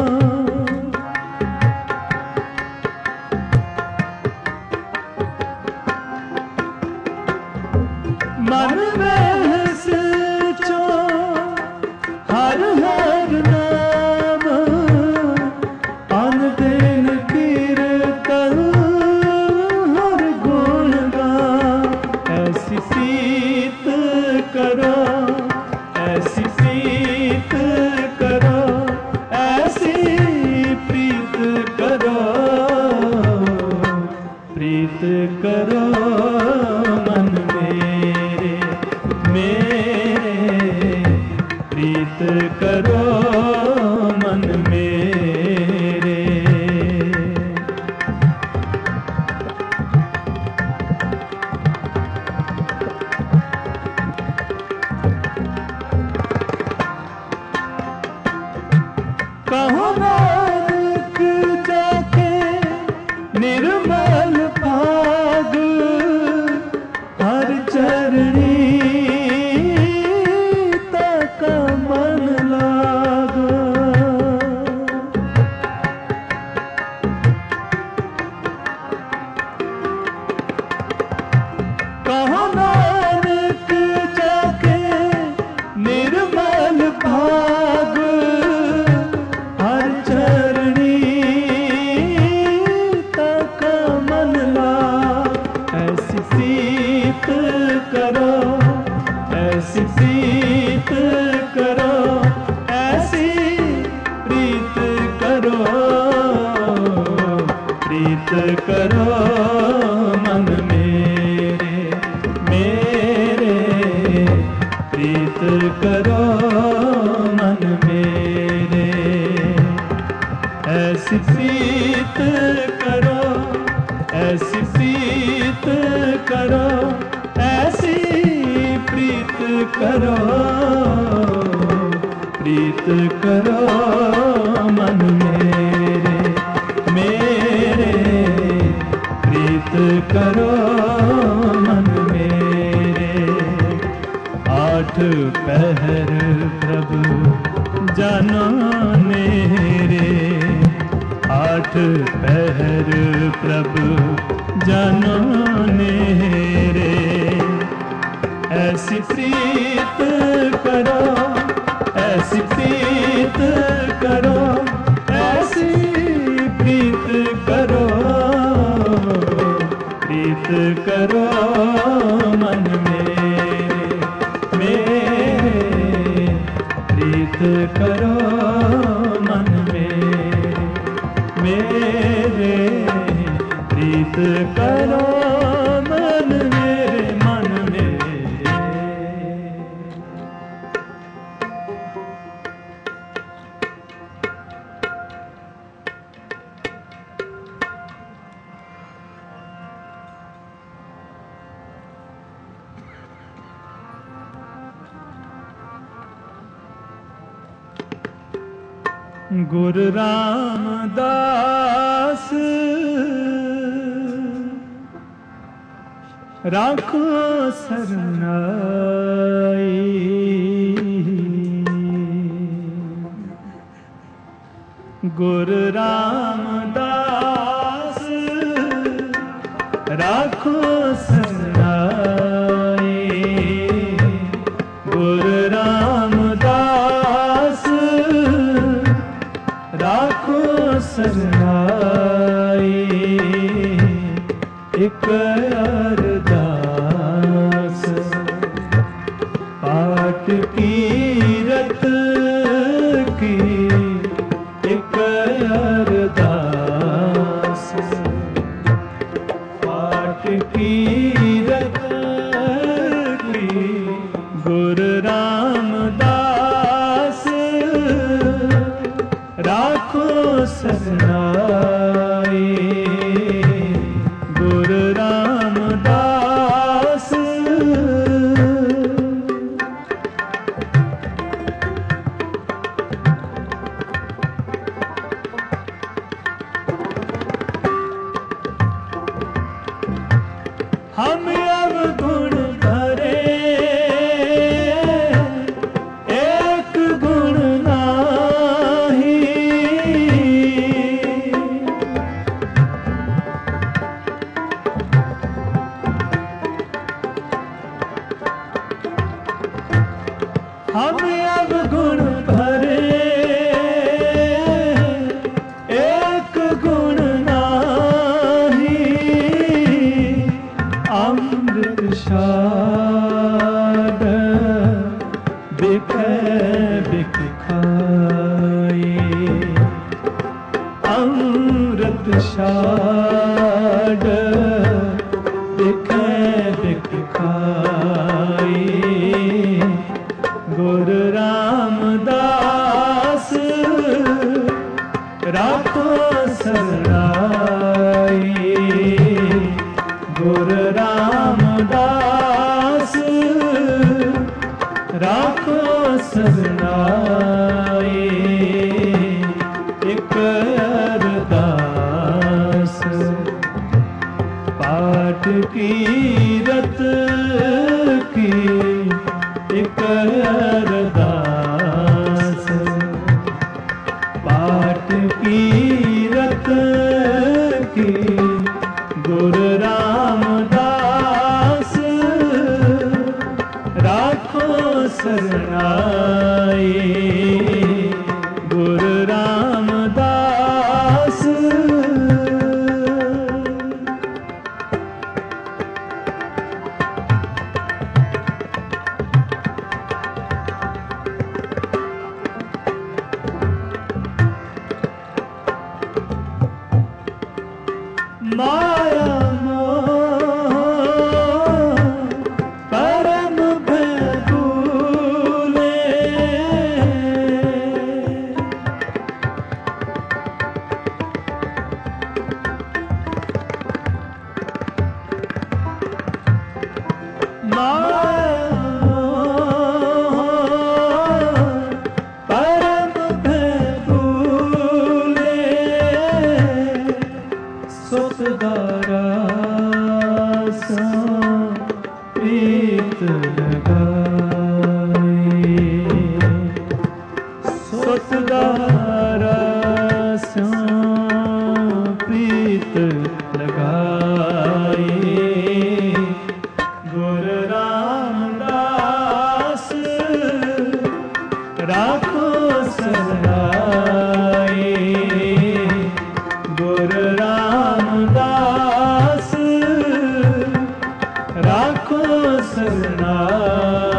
मन महस जो हर हर नाम, अनदिन कीर्तन हर गुण गाम। ऐसी प्रीत करो, ऐसी प्रीत करो, ऐसी प्रीत करो, प्रीत करो मन मेरे, मेरे, प्रीत करो मन मेरे। कहो नानक जाके निर्मल भाग, हर चरणी तक मन लाग। कहो नानक जाके निर्मल भाग, हर चरणी तक मन लाग। ऐसी प्रीत करो, ऐसी प्रीत करो, ऐसी प्रीत करो, प्रीत करो मन मेरे, मेरे, प्रीत करो मन मेरे। ऐसी प्रीत करो, ऐसी प्रीत करो, ऐसी प्रीत करो, प्रीत करो मन मेरे, मेरे, प्रीत करो मन मेरे। आठ पहर प्रभु जानो नेरे, आठ पहर प्रभु जानो नेरे। ऐसी प्रीत करो, ऐसी प्रीत करो, ऐसी प्रीत करो, प्रीत करो मन मेरे, मेरे, प्रीत करो मन मेरे, मेरे, प्रीत प्रीत करो मन मेरे मन मेरे। गुरु रामदास राखो सरनाई, गुरु रामदास राखो सरनाई, गुरु रामदास राखो सरनाई। एक अरदास पाठ कीरत की, एक अरदास पाठ कीरत की, गुरु रामदास राखो सरनाई, गुरु रामदास। हम अवगुण भरे एक गुण नाही, हम अवगुण भरे एक गुण नाही, अमृत शाद बिख बिख खाए, अमृत शाद बिख बिख खाए, गुरु रामदास राखो सरनाई, गुरु रामदास राखो सरनाई। एक अरदास पाठ कीरत की, एक अरदास पाठ कीरत की, गुरु रामदास राखो सरनाई, गुरु रामदास। माया मोह परम भूले, माया मोह परम भूले, सुखदारा सा प्रीत लगाए, सुखदारा सा प्रीत लगाए, गुरु रामदास राखो सरनाई, गुरु रामदास राखो सरनाई।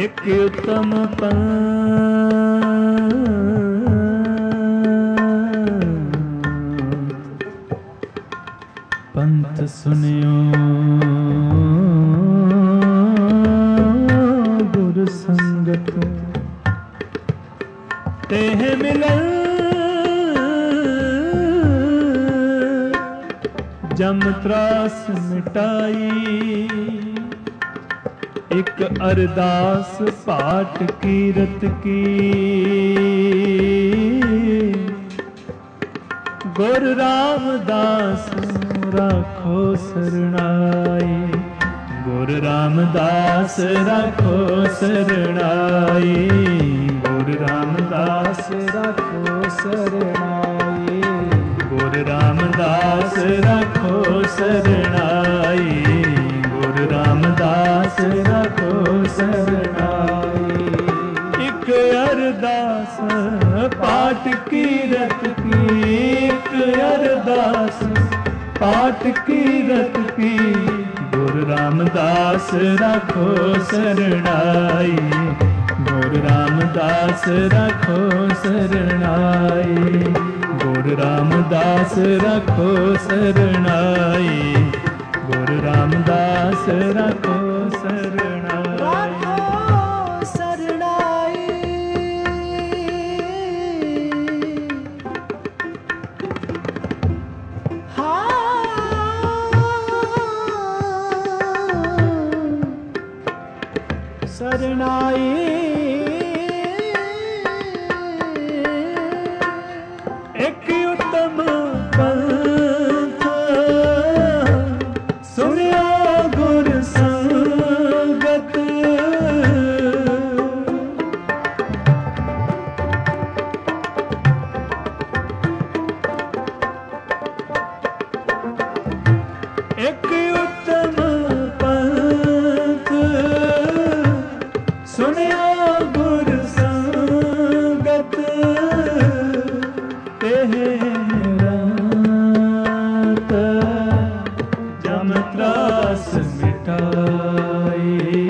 एक उत्तम पंथ पंथ सुनियो गुरु संगत तेह मिलन जम त्रास मिटाई एक अरदास पाठ कीरत की गुर रामदास राखो सरणाई गुर रामदास राखो सरणाई गुर रामदास राखो सरणाई गुर रामदास राखो सरणाई गुर रामदास राखो सरणाई एक अरदास पाठ कीरत की एक अरदास पाठ कीरत की गुर रामदास राखो सरणाई गुर रामदास राखो सरणाई गुर रामदास राखो सरणाई गुरु रामदास राखो सरणाई राखो सरणाई सरणाई एक उत्तम पंथ सुनिया गुर संगत एक उत्तम पंथ सुनिया गुर संगत तेह रात जम त्रास मिटाई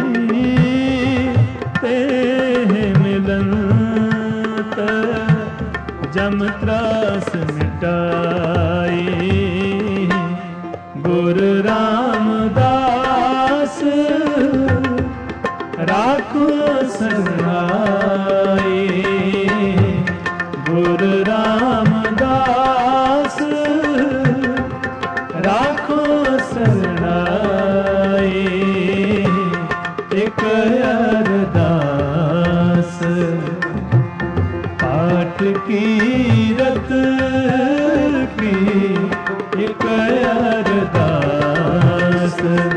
तेह मिलत जम त्रास मिटाई गुरु रामदास राखो सरणाई गुरु रामदास राखो सरणाई एक अरदास पाठ कीरत की एक अरदास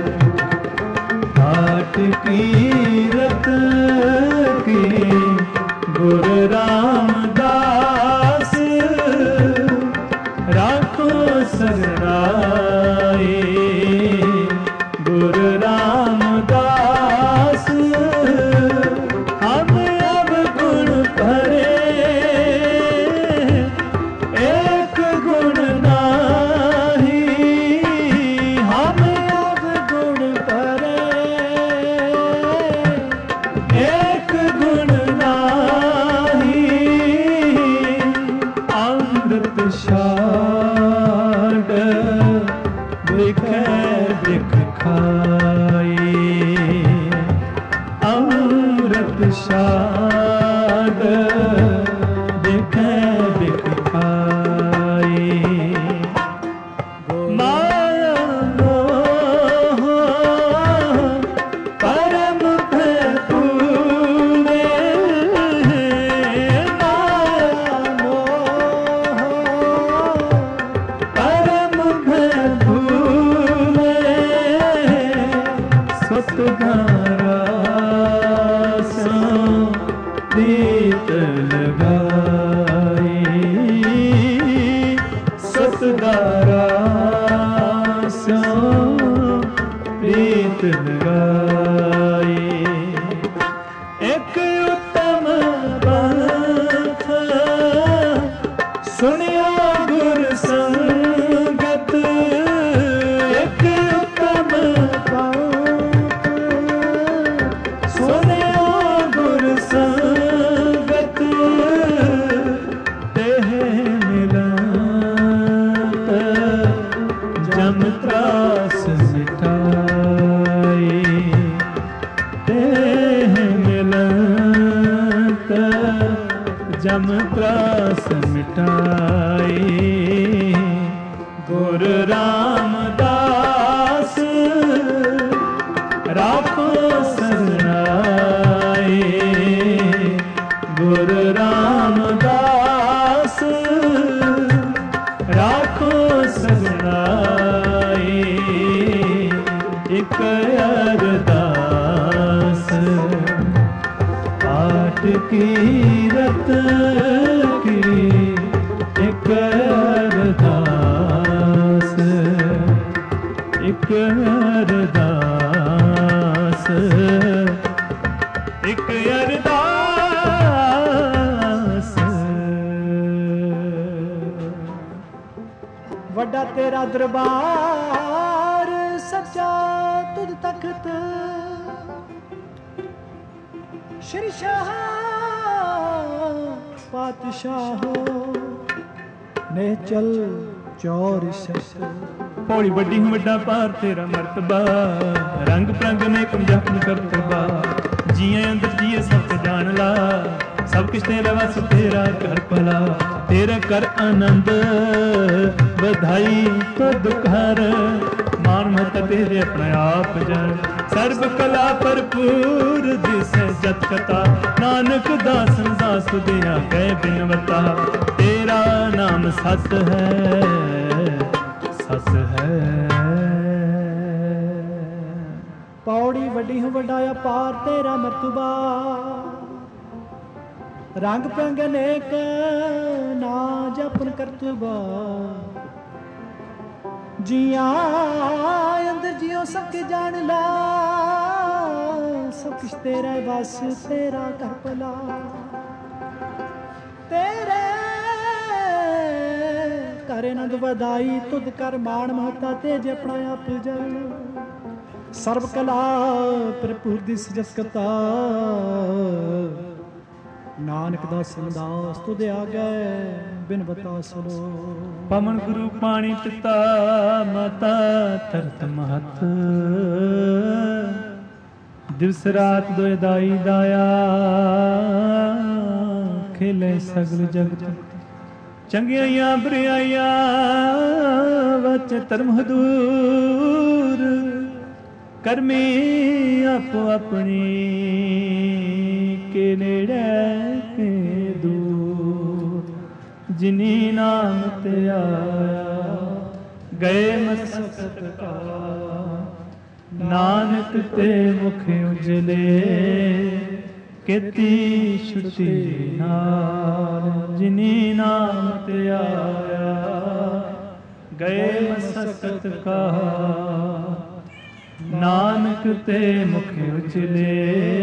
पाठ कीरत की गुरु रामदास राखो सरणाई गुरु रामदास हम अब गुण भरे एक गुण नाही हम अब गुण भरे एक गुण नाही अमृत शाड बिखै बिख खाई अमृत शाड बिखै बिख खाई माया मोह परम भूले माया मोह परम भूले सतगारा सो प्रीत लगाई सतगारा सो प्रीत लगाई एक उत्तम पंथ सुनिया गुर संगत एक उत्तम पंथ सुनिया जम त्रास मिटाए। गुर रामदास राखो सरनाए। गुर रामदास राखो सरनाए। एक अरदास पाठ कीरत की, एक अरदास, एक अरदास, एक अरदास। ਵੱਡਾ ਤੇਰਾ ਦਰਬਾਰ ਸੱਚਾ ਤੁਧ ਤਖਤ, ਸ਼੍ਰੀ ਸ਼ਾਹ ਪਾਤਸ਼ਾਹੋ ਨੇ ਚਲ ਚੌਰ ਸਤ। ਭੋਲੀ ਵੱਡੀ ਹੂੰ ਵੱਡਾ ਪਾਰ ਤੇਰਾ ਮਰਤਬਾ, ਰੰਗ ਪ੍ਰੰਗ ਨੇ ਜਪਨ ਕਰਤਬਾ। ਜੀਏ ਅੰਦਰ ਜੀਏ ਸਭ ਜਾਣ ਲਾ, ਸਭ ਕੁਛ ਤੇਰਾ ਵਸ ਤੇਰਾ ਕਰ ਭਲਾ। ਤੇਰਾ ਕਰ ਆਨੰਦ ਵਧਾਈ ਤੁਧ ਘਰ, ਮਾਨ ਮਤ ਤੇਰੇ ਆਪਣੇ ਆਪ ਜਨ। ਸਰਬ ਕਲਾ ਭਰਪੂਰ ਦਿਸੈ ਜਤ ਕਥਾ, ਨਾਨਕ ਦਾਸਨ ਦਾਸ ਤੁਧਿਆ ਕਹਿ ਬਿਨਵਤਾ। ਤੇਰਾ ਨਾਮ ਸਤ ਹੈ, ਸਸ ਹੈ। ਪੌੜੀ ਵੱਡੀ ਹੂੰ ਵੱਡਾ ਅਪਾਰ ਤੇਰਾ ਮਰਤਬਾ, ਰੰਗ ਪੰਗ ਅਨੇਕ ਨਾ ਜਪਨ ਕਰਤਬਾ। ਜੀਆਂ ਅੰਦਰ ਜਿਉ ਸਭ ਕੇ ਜਾਣ ਲਾ, ਸਭ ਕੁਛ ਤੇਰਾ ਬਸ ਤੇਰਾ ਕਰ ਭਲਾ। ਤੇਰੇ ਕਰ ਆਨੰਦ ਵਧਾਈ ਤੁਧ ਕਰ ਮਾਣ ਮਹਤਾ, ਤੇਜ ਆਪਣਾ ਆਪ ਜਲ। ਸਰਬ ਕਲਾ ਭਰਪੂਰ ਦਿਸ ਜਸ ਕਤਾ, ਨਾਨਕ ਦਾਸ ਦਾਸ ਤੁਧ ਆਗੇ ਬਿਨ ਬਤਾ ਸੁਨੋ। ਪਵਨ ਗੁਰੂ ਪਾਣੀ ਪਿਤਾ ਮਾਤਾ ਧਰਤ ਮਹਤ, ਦਿਵਸ ਰਾਤ ਦੋਇ ਦਾਈ ਦਾਇਆ। ਖੇਲੇ ਸਗਲ ਜਗਤ ਚੰਗਿਆਈਆਂ ਬੁਰਾਈਆਂ, ਵਚ ਧਰਮ ਹਦੂਰ। ਕਰਮੀ ਆਪੋ ਆਪਣੀ, ਕੇ ਨੇੜੇ ਕੇ ਦੂਰ। ਜਿਨੀ ਨਾਮ ਤੇ ਆਇਆ ਗਏ ਮਸਕਤ ਕਾ, ਨਾਨਕ ਤੇ ਮੁਖ ਉਜਲੇ ਕੀਤੀ ਛੁਟੀ ਨਾਲ। ਜਿਨੀ ਨਾਮ ਤੇ ਆਇਆ ਗਏ ਮਸਕਤ ਕਾ, ਨਾਨਕ ਤੇ ਮੁਖ ਉਜਲੇ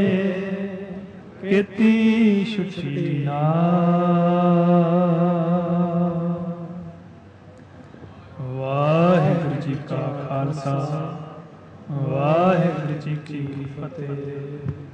ਕੀਤੀ ਛੁਟੀ ਨਾਲ। ਵਾਹਿਗੁਰੂ ਜੀ ਕਾ ਖਾਲਸਾ, ਵਾਹਿਗੁਰੂ ਜੀ ਕੀ ਫਤਿਹ।